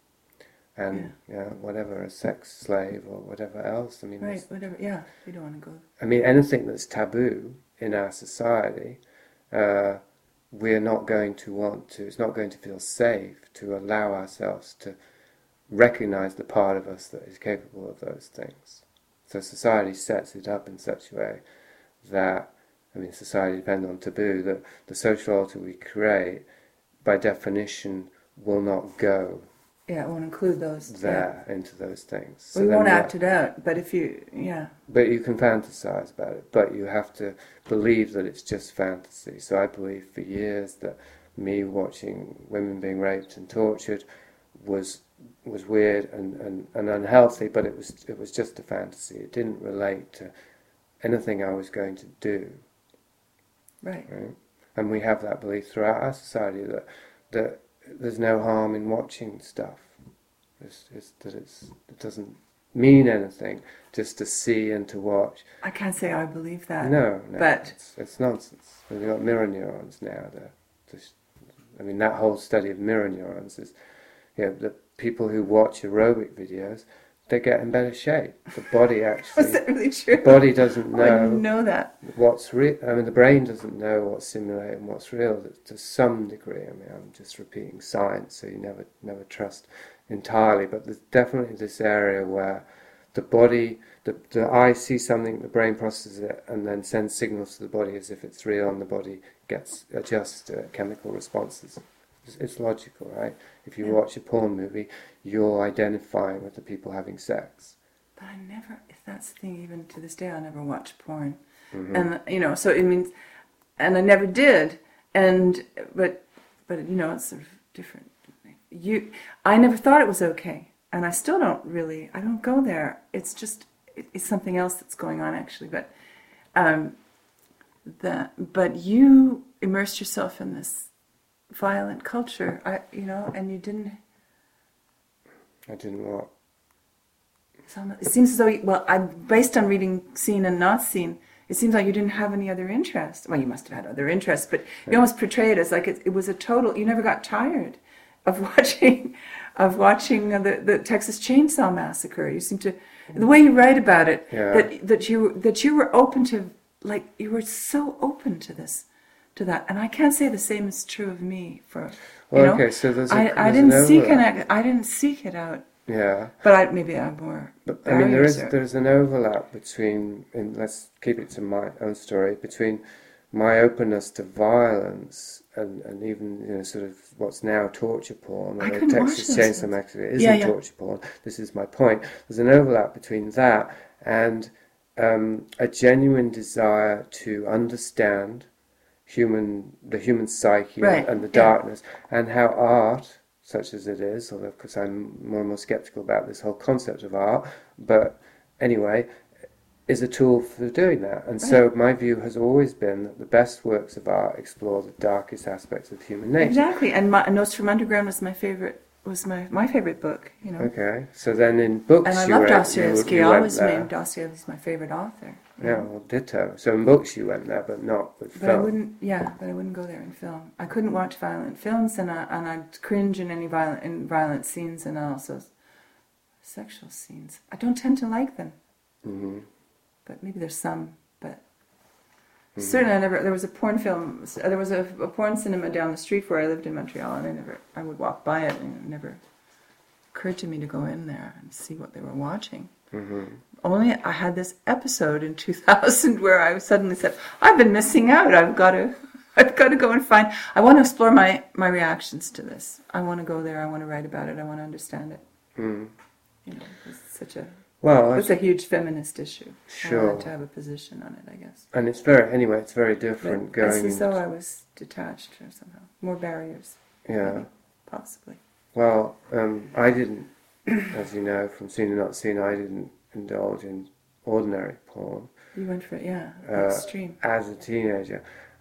And, yeah. you know, whatever, a sex slave or whatever else. I mean, right, whatever, yeah, you don't want to go. I mean, anything that's taboo in our society, uh, we're not going to want to, it's not going to feel safe to allow ourselves to recognize the part of us that is capable of those things. So society sets it up in such a way that, I mean, society depends on taboo, that the social altar we create, by definition, will not go Yeah, it won't include those. there yeah. into those things. So we won't what, act it out, but if you, yeah. But you can fantasize about it, but you have to believe that it's just fantasy. So I believe for years that me watching women being raped and tortured was was weird and, and, and unhealthy, but it was it was just a fantasy. It didn't relate to anything I was going to do. Right. Right? And we have that belief throughout our society that that there's no harm in watching stuff. It's, it's, that it's, it doesn't mean anything just to see and to watch. I can't say I believe that. No, no, but it's, it's nonsense. We've got mirror neurons now. That, I mean, that whole study of mirror neurons is, you know, the people who watch aerobic videos, they get in better shape. The body actually... Was that really true? The body doesn't know... I didn't know that. What's real? I mean, the brain doesn't know what's simulated and what's real to some degree. I mean, I'm just repeating science, so you never, never trust entirely. But there's definitely this area where the body, the, the eye sees something, the brain processes it, and then sends signals to the body as if it's real, and the body gets adjusts to chemical responses. It's, it's logical, right? If you Yeah. watch a porn movie, you're identifying with the people having sex. But I never, if that's the thing, even to this day, I never watch porn. Mm-hmm. And, you know, so it means, and I never did. And, but, but, you know, it's sort of different. You, I never thought it was okay. And I still don't really, I don't go there. It's just, it, it's something else that's going on, actually. But, um, the, but you immersed yourself in this violent culture, I, you know, and you didn't. I didn't what? It seems as though, you, well, I, based on reading Seen and Not Seen, it seems like you didn't have any other interest. Well, you must have had other interests, but you Yeah. almost portray it as like it, it was a total. You never got tired of watching, of watching the, the Texas Chainsaw Massacre. You seem to, the way you write about it, Yeah. that that you that you were open to, like you were so open to this, to that. And I can't say the same is true of me. For you Well, know, okay, so there's a, I, there's I didn't an seek an overlap. ac- I didn't seek it out. Yeah. But I, maybe I'm more. But I mean, there is barriers or- there's an overlap between, and let's keep it to my own story, between my openness to violence and, and even, you know, sort of what's now torture porn, I although couldn't watch Texas those Chainsaw things. Massacre isn't Yeah, yeah. torture porn. This is my point. There's an overlap between that and um, a genuine desire to understand human the human psyche Right, and the yeah. darkness, and how art, such as it is, although of course I'm more and more skeptical about this whole concept of art, but anyway, is a tool for doing that. And so my view has always been that the best works of art explore the darkest aspects of human nature. Exactly, and my, Notes from Underground was my favorite. Was my, my favorite book, you know. Okay, so then in books And I you love went, you, Dostoevsky. you I went always there. named Dostoevsky my favorite author. you Yeah, know. well, ditto. So in books you went there, but not with But I film. wouldn't, yeah, but I wouldn't go there in film. I couldn't watch violent films, and I and I'd cringe in any violent in violent scenes, and also sexual scenes. I don't tend to like them, Mm-hmm. but maybe there's some. But Mhm. certainly, I never. There was a porn film. There was a, a porn cinema down the street where I lived in Montreal, and I never. I would walk by it, and it never occurred to me to go in there and see what they were watching. Mm-hmm. Only I had this episode in two thousand where I suddenly said, "I've been missing out. I've got to, I've got to go and find. I want to explore my my reactions to this. I want to go there. I want to write about it. I want to understand it. Mm. You know, it's such a, Well, it's a huge feminist issue. I Sure. wanted to have a position on it, I guess. and it's very anyway. It's very different But it's going. as though I was detached or somehow more barriers. Yeah. maybe, possibly. Well, um, I didn't, as you know, from Seen and Not Seen, I didn't indulge in ordinary porn You went for it, yeah, Uh, extreme. as a teenager.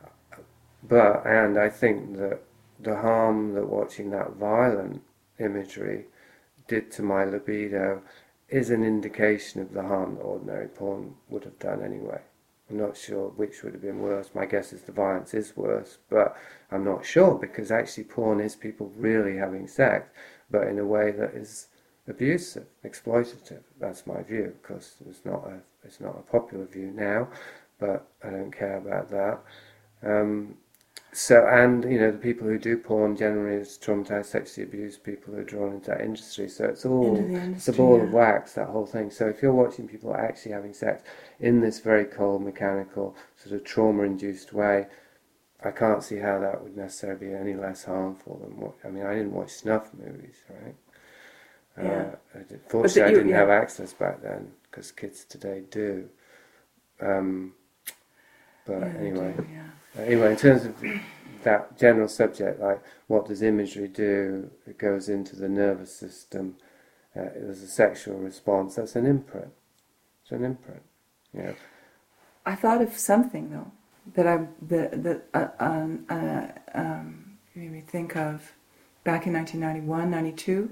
But, and I think that the harm that watching that violent imagery did to my libido is an indication of the harm that ordinary porn would have done anyway. I'm not sure which would have been worse. My guess is the violence is worse, but I'm not sure, because actually porn is people really having sex, but in a way that is abusive, exploitative. That's my view. Of course, it's not a it's not a popular view now, but I don't care about that. Um, so, and you know, the people who do porn generally is traumatized, sexually abused people who are drawn into that industry. So it's all industry, it's a ball yeah. of wax, that whole thing. So if you're watching people actually having sex in this very cold, mechanical, sort of trauma-induced way, I can't see how that would necessarily be any less harmful than what. I mean, I didn't watch snuff movies, right? Yeah. Uh, I did, fortunately, you, I didn't yeah. have access back then, because kids today do. Um, but Yeah, they anyway, do, yeah. uh, anyway, in terms of that general subject, like what does imagery do? It goes into the nervous system. Uh, there's a sexual response. That's an imprint. It's an imprint. Yeah. I thought of something though that I that that uh, um, uh, um, made me think of back in nineteen ninety-one, ninety-two.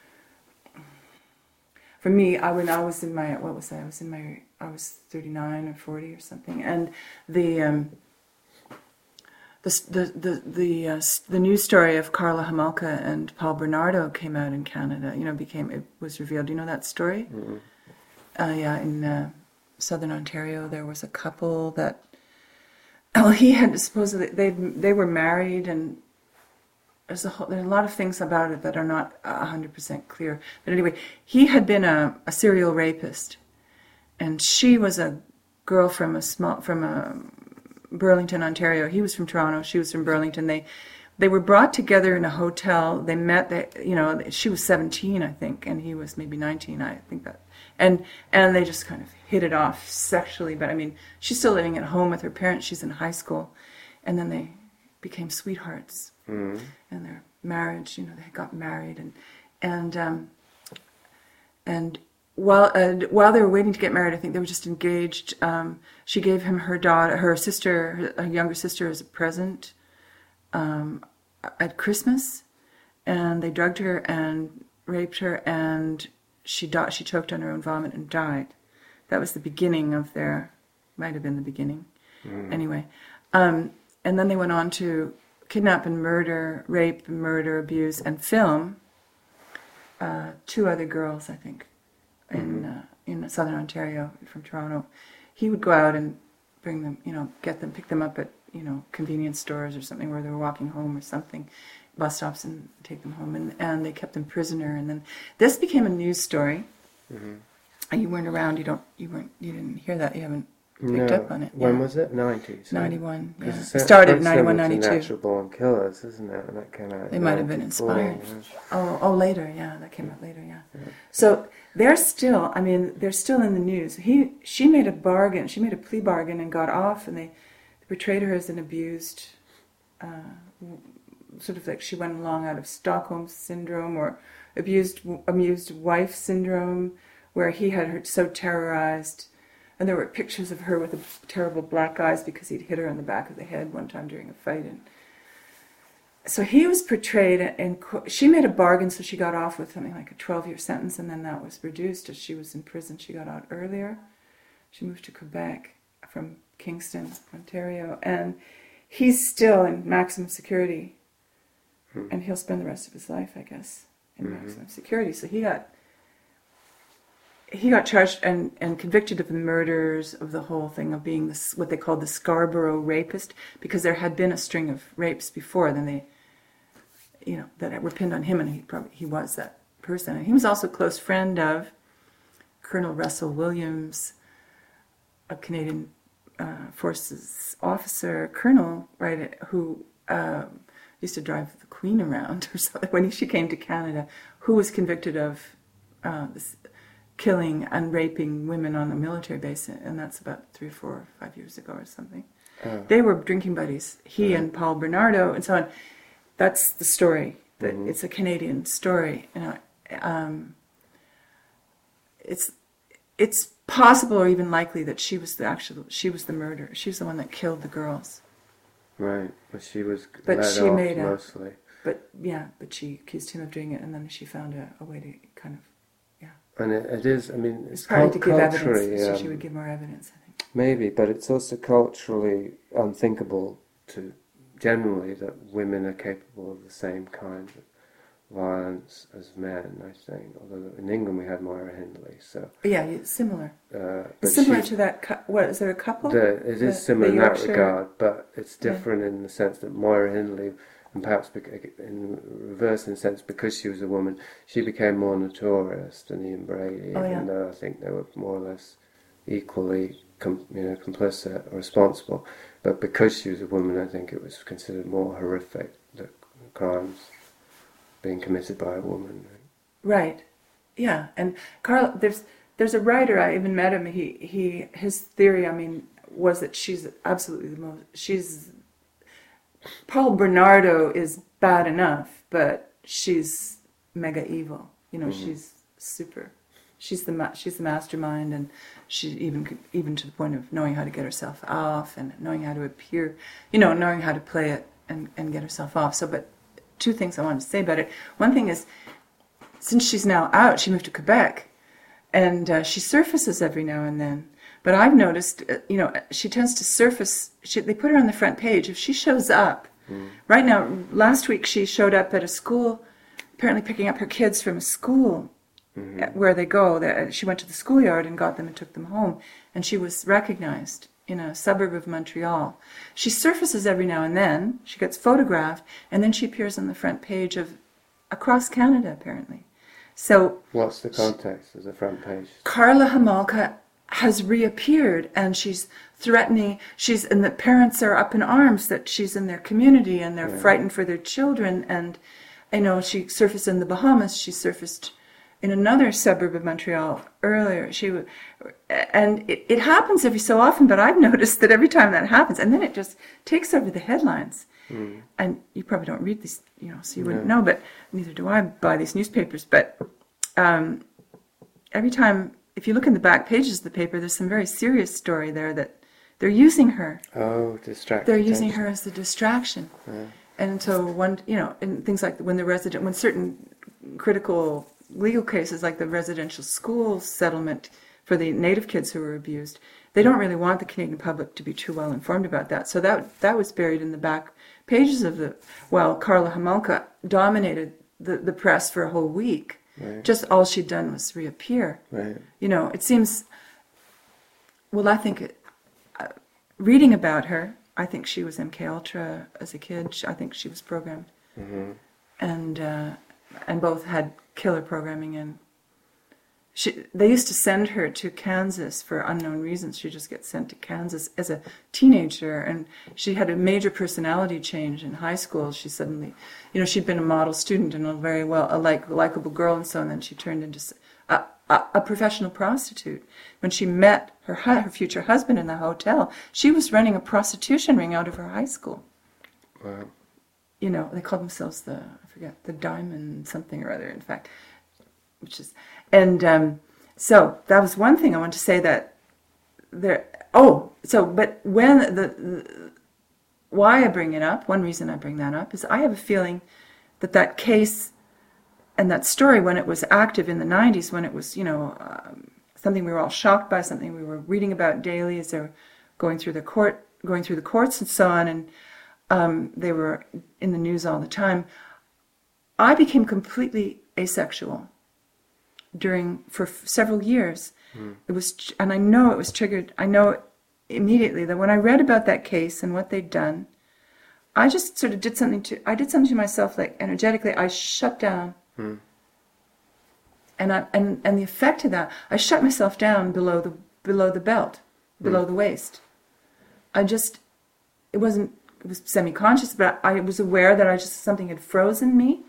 For me, I when I was in my what was I? I was in my I was thirty-nine or forty or something, and the um, the the the the, uh, the news story of Karla Homolka and Paul Bernardo came out in Canada. You know, became it was revealed. Do you know that story? Mm-hmm. Uh, yeah, in uh, southern Ontario, there was a couple that. Well, he had supposedly they they were married, and there's a whole, there's a lot of things about it that are not a hundred percent clear. But anyway, he had been a, a serial rapist, and she was a girl from a small from a Burlington, Ontario. He was from Toronto. She was from Burlington. They they were brought together in a hotel. They met. They you know she was seventeen, I think, and he was maybe nineteen. I think that. And and they just kind of hit it off sexually. But I mean, she's still living at home with her parents. She's in high school. And then they became sweethearts. Mm-hmm. And their marriage, you know, they got married. And and um, and while uh, while they were waiting to get married, I think they were just engaged. Um, she gave him her daughter, her sister, her younger sister, as a present um, at Christmas. And they drugged her and raped her, and She died, she choked on her own vomit and died. That was the beginning of their, might have been the beginning. Mm. Anyway. Um, and then they went on to kidnap and murder, rape, murder, abuse, and film uh, two other girls, I think, in mm-hmm. uh, in southern Ontario from Toronto. He would go out and bring them, you know, get them, pick them up at, you know, convenience stores or something where they were walking home or something. Bus stops and take them home, and, and they kept them prisoner. And then this became a news story. Mm-hmm. And you weren't around. You don't. You weren't. You didn't hear that. You haven't picked no. up on it. When yeah. was it? Nineties. Ninety-one. Yeah. It It started in ninety-one, ninety-one, ninety-two. Natural Born Killers, isn't it? And that came out. They in might have been ninety-four, inspired. Yeah. Oh, oh, later. Yeah, that came out later. Yeah. yeah. So they're still. I mean, they're still in the news. He, she made a bargain. She made a plea bargain and got off, and they portrayed her as an abused. Uh, sort of like she went along out of Stockholm syndrome or abused amused wife syndrome, where he had her so terrorized, and there were pictures of her with the terrible black eyes because he'd hit her on the back of the head one time during a fight. And so he was portrayed, and she made a bargain, so she got off with something like a twelve-year sentence, and then that was reduced as she was in prison. She got out earlier. She moved to Quebec from Kingston, Ontario, and he's still in maximum security. And he'll spend the rest of his life, I guess, in mm-hmm. maximum security. So he got he got charged and, and convicted of the murders of the whole thing, of being this, what they called the Scarborough rapist, because there had been a string of rapes before. Then they, you know, that were pinned on him, and he probably he was that person. And he was also a close friend of Colonel Russell Williams, a Canadian uh, Forces officer, colonel, right, who. Uh, used to drive the Queen around or something when she came to Canada, who was convicted of uh, this killing and raping women on a military base, and that's about three, four, five years ago or something. Oh. They were drinking buddies, he oh. and Paul Bernardo and so on. That's the story. That mm-hmm. It's a Canadian story. You know, um, it's it's possible or even likely that she was the actual she was the murderer. She was the one that killed the girls. Right, but she was but let she off made a, mostly. But yeah, but she accused him of doing it, and then she found a, a way to kind of, yeah. And it, it is, I mean, it's, it's partly cult- to give evidence, culturally, so um, she would give more evidence, I think. Maybe, but it's also culturally unthinkable to generally that women are capable of the same kind of violence as men, I think. Although in England we had Moira Hindley, so... Yeah, it's similar. Uh, It's similar to that, cu- what, is there a couple? The, it is The- similar the in that Yorkshire- regard, but it's different in the sense that Moira Hindley, and perhaps bec- in reverse in the sense because she was a woman, she became more notorious than Ian Brady, Oh, even yeah. though I think they were more or less equally com- you know, complicit or responsible. But because she was a woman, I think it was considered more horrific, the crimes being committed by a woman. Right. Yeah, and Carl, there's there's a writer, I even met him, he, he his theory, I mean, was that she's absolutely the most, she's, Paul Bernardo is bad enough, but she's mega evil. You know, Mhm. she's super. She's the ma- she's the mastermind, and she even even to the point of knowing how to get herself off and knowing how to appear, you know, knowing how to play it and, and get herself off. So, but two things I wanted to say about it. One thing is, since she's now out, she moved to Quebec, and uh, she surfaces every now and then. But I've noticed, uh, you know, she tends to surface. She, they put her on the front page. If she shows up, Mm. right now, last week she showed up at a school, apparently picking up her kids from a school Mhm. uh, where they go. They- She went to the schoolyard and got them and took them home, and she was recognized in a suburb of Montreal. She surfaces every now and then. She gets photographed, and then she appears on the front page of across Canada, apparently. So What's the context of the front page? Carla Homolka has reappeared, and she's threatening, she's, and the parents are up in arms that she's in their community, and they're Yeah. frightened for their children. And I know she surfaced in the Bahamas, she surfaced in another suburb of Montreal earlier. She, w- and it, it happens every so often, but I've noticed that every time that happens, and then it just takes over the headlines. Mm. And you probably don't read these, you know, so you wouldn't No. know, but neither do I buy these newspapers. But um, every time, if you look in the back pages of the paper, there's some very serious story there that they're using her. Oh, distract. They're using attention. her as the distraction. Yeah. And so one, you know, and things like when the resident, when certain critical legal cases like the residential school settlement for the Native kids who were abused, they don't really want the Canadian public to be too well informed about that. So that that was buried in the back pages of the, well, Carla Homolka dominated the, the press for a whole week. Right. Just all she'd done was reappear. Right. You know, it seems, well, I think, it, uh, reading about her, I think she was M K Ultra as a kid. I think she was programmed. Mm-hmm. And uh, and both had killer programming. And she, they used to send her to Kansas for unknown reasons. She just gets sent to Kansas as a teenager. And she had a major personality change in high school. She suddenly, you know, she'd been a model student and a very well, a like, likable girl and so on. And then she turned into a, a, a professional prostitute. When she met her hu- her future husband in the hotel, she was running a prostitution ring out of her high school. Wow. You know, they call themselves the, I forget, the Diamond something or other, in fact, which is, and um, so that was one thing I want to say that there, oh, so, but when the, the, why I bring it up, one reason I bring that up is I have a feeling that that case and that story, when it was active in the nineties, when it was, you know, um, something we were all shocked by, something we were reading about daily as they were going through the court, going through the courts and so on, and um, they were in the news all the time. I became completely asexual during for f- several years. Mm. It was, and I know it was triggered. I know immediately that when I read about that case and what they'd done, I just sort of did something to. I did something to myself, like energetically. I shut down. Mm. And I and, and the effect of that, I shut myself down below the below the belt, below the waist. I just, it wasn't, it was semi-conscious, but I was aware that I just, something had frozen me.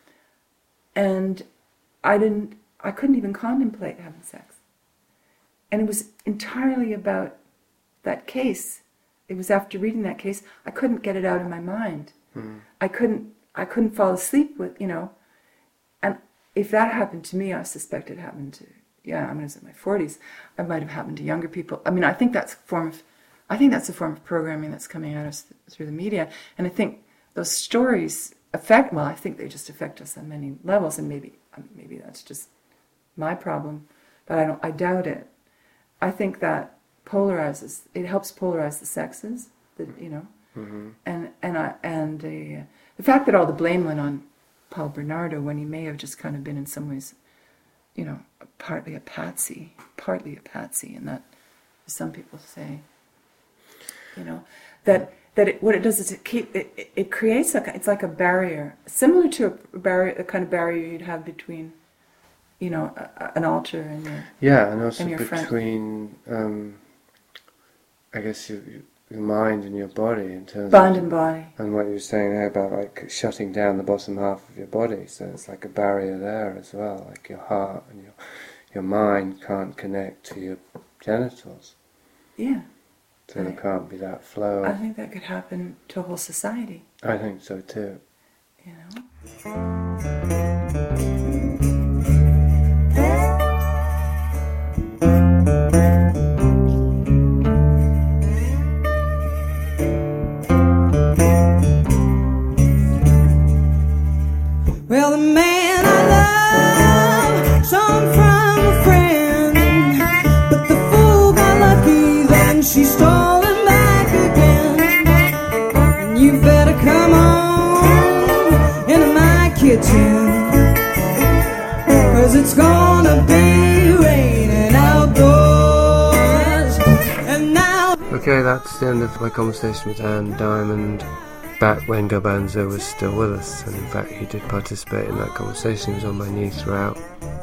And I didn't, I couldn't even contemplate having sex. And it was entirely about that case. It was after reading that case, I couldn't get it out of my mind. Mm. I couldn't, I couldn't fall asleep with, you know, and if that happened to me, I suspect it happened to, yeah, I mean, I was in my forties. It might have happened to younger people. I mean, I think that's a form of, I think that's a form of programming that's coming at us th- through the media. And I think those stories affect, well, I think they just affect us on many levels. And maybe, um, maybe that's just my problem, but I don't, I doubt it. I think that polarizes. It helps polarize the sexes. The, you know, Mm-hmm. and and I and uh, the fact that all the blame went on Paul Bernardo when he may have just kind of been in some ways, you know, partly a patsy, partly a patsy, and that, as some people say, you know, that that it, what it does is it keep it, it, it creates a it's like a barrier similar to a barrier, a kind of barrier you'd have between, you know, a, an altar and your Yeah, and also and your friend. between, um, I guess, your, your mind and your body in terms Mind of... and body. And what you were saying there about like shutting down the bottom half of your body, so it's like a barrier there as well, like your heart and your your mind can't connect to your genitals, Yeah, so there Right. can't be that flow. I think that could happen to a whole society. I think so too. You know. Well, the man I love saw him from a friend, but the fool got lucky, then she stole him back again. And you better come on into my kitchen, 'cause it's gonna be raining outdoors. And now Okay, that's the end of my conversation with Anne Diamond, back when Garbanzo was still with us, and in fact he did participate in that conversation. He was on my knee throughout.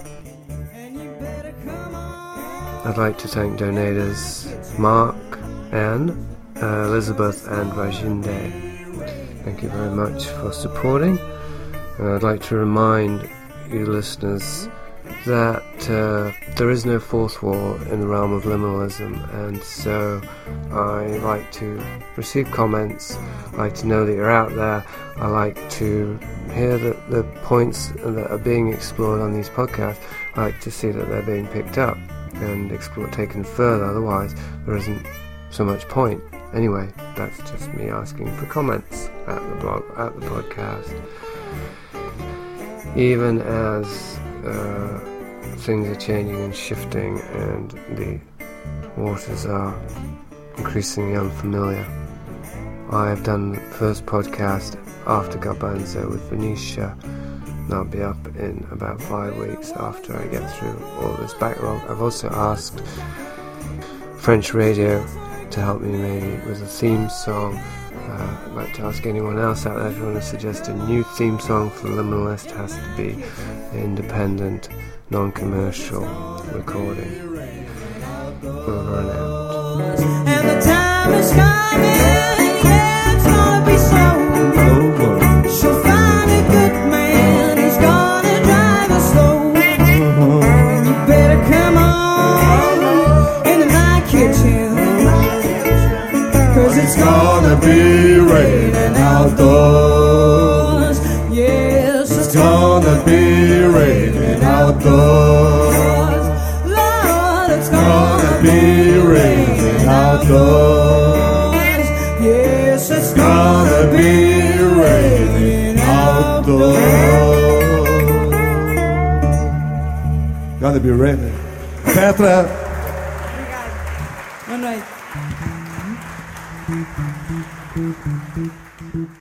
I'd like to thank donators Mark, Anne, uh, Elizabeth and Rajinde. Thank you very much for supporting. And I'd like to remind you listeners that uh, there is no fourth wall in the realm of liminalism, and so I like to receive comments, I like to know that you're out there, I like to hear the, the points that are being explored on these podcasts, I like to see that they're being picked up and explored, taken further, otherwise there isn't so much point. Anyway, that's just me asking for comments at the blog, at the podcast. Even as uh, things are changing and shifting and the waters are increasingly unfamiliar, I have done the first podcast after Garbanzo with Venetia. That'll be up in about five weeks after I get through all this backlog. I've also asked French radio to help me maybe with a theme song. Uh, I'd like to ask anyone else out there if you want to suggest a new theme song for the Liminalist. It has to be an independent, non-commercial recording. Over and out. and the time is coming, yeah, it's gonna be so. She'll find a good man, he's gonna drive her slow. And you better come on into my kitchen, 'cause it's gonna be raining outdoors. Yes, it's gonna be raining outdoors. Lord, it's gonna be raining outdoors. Yes, it's gonna be raining outdoors. Gonna be raining. Petra. One right.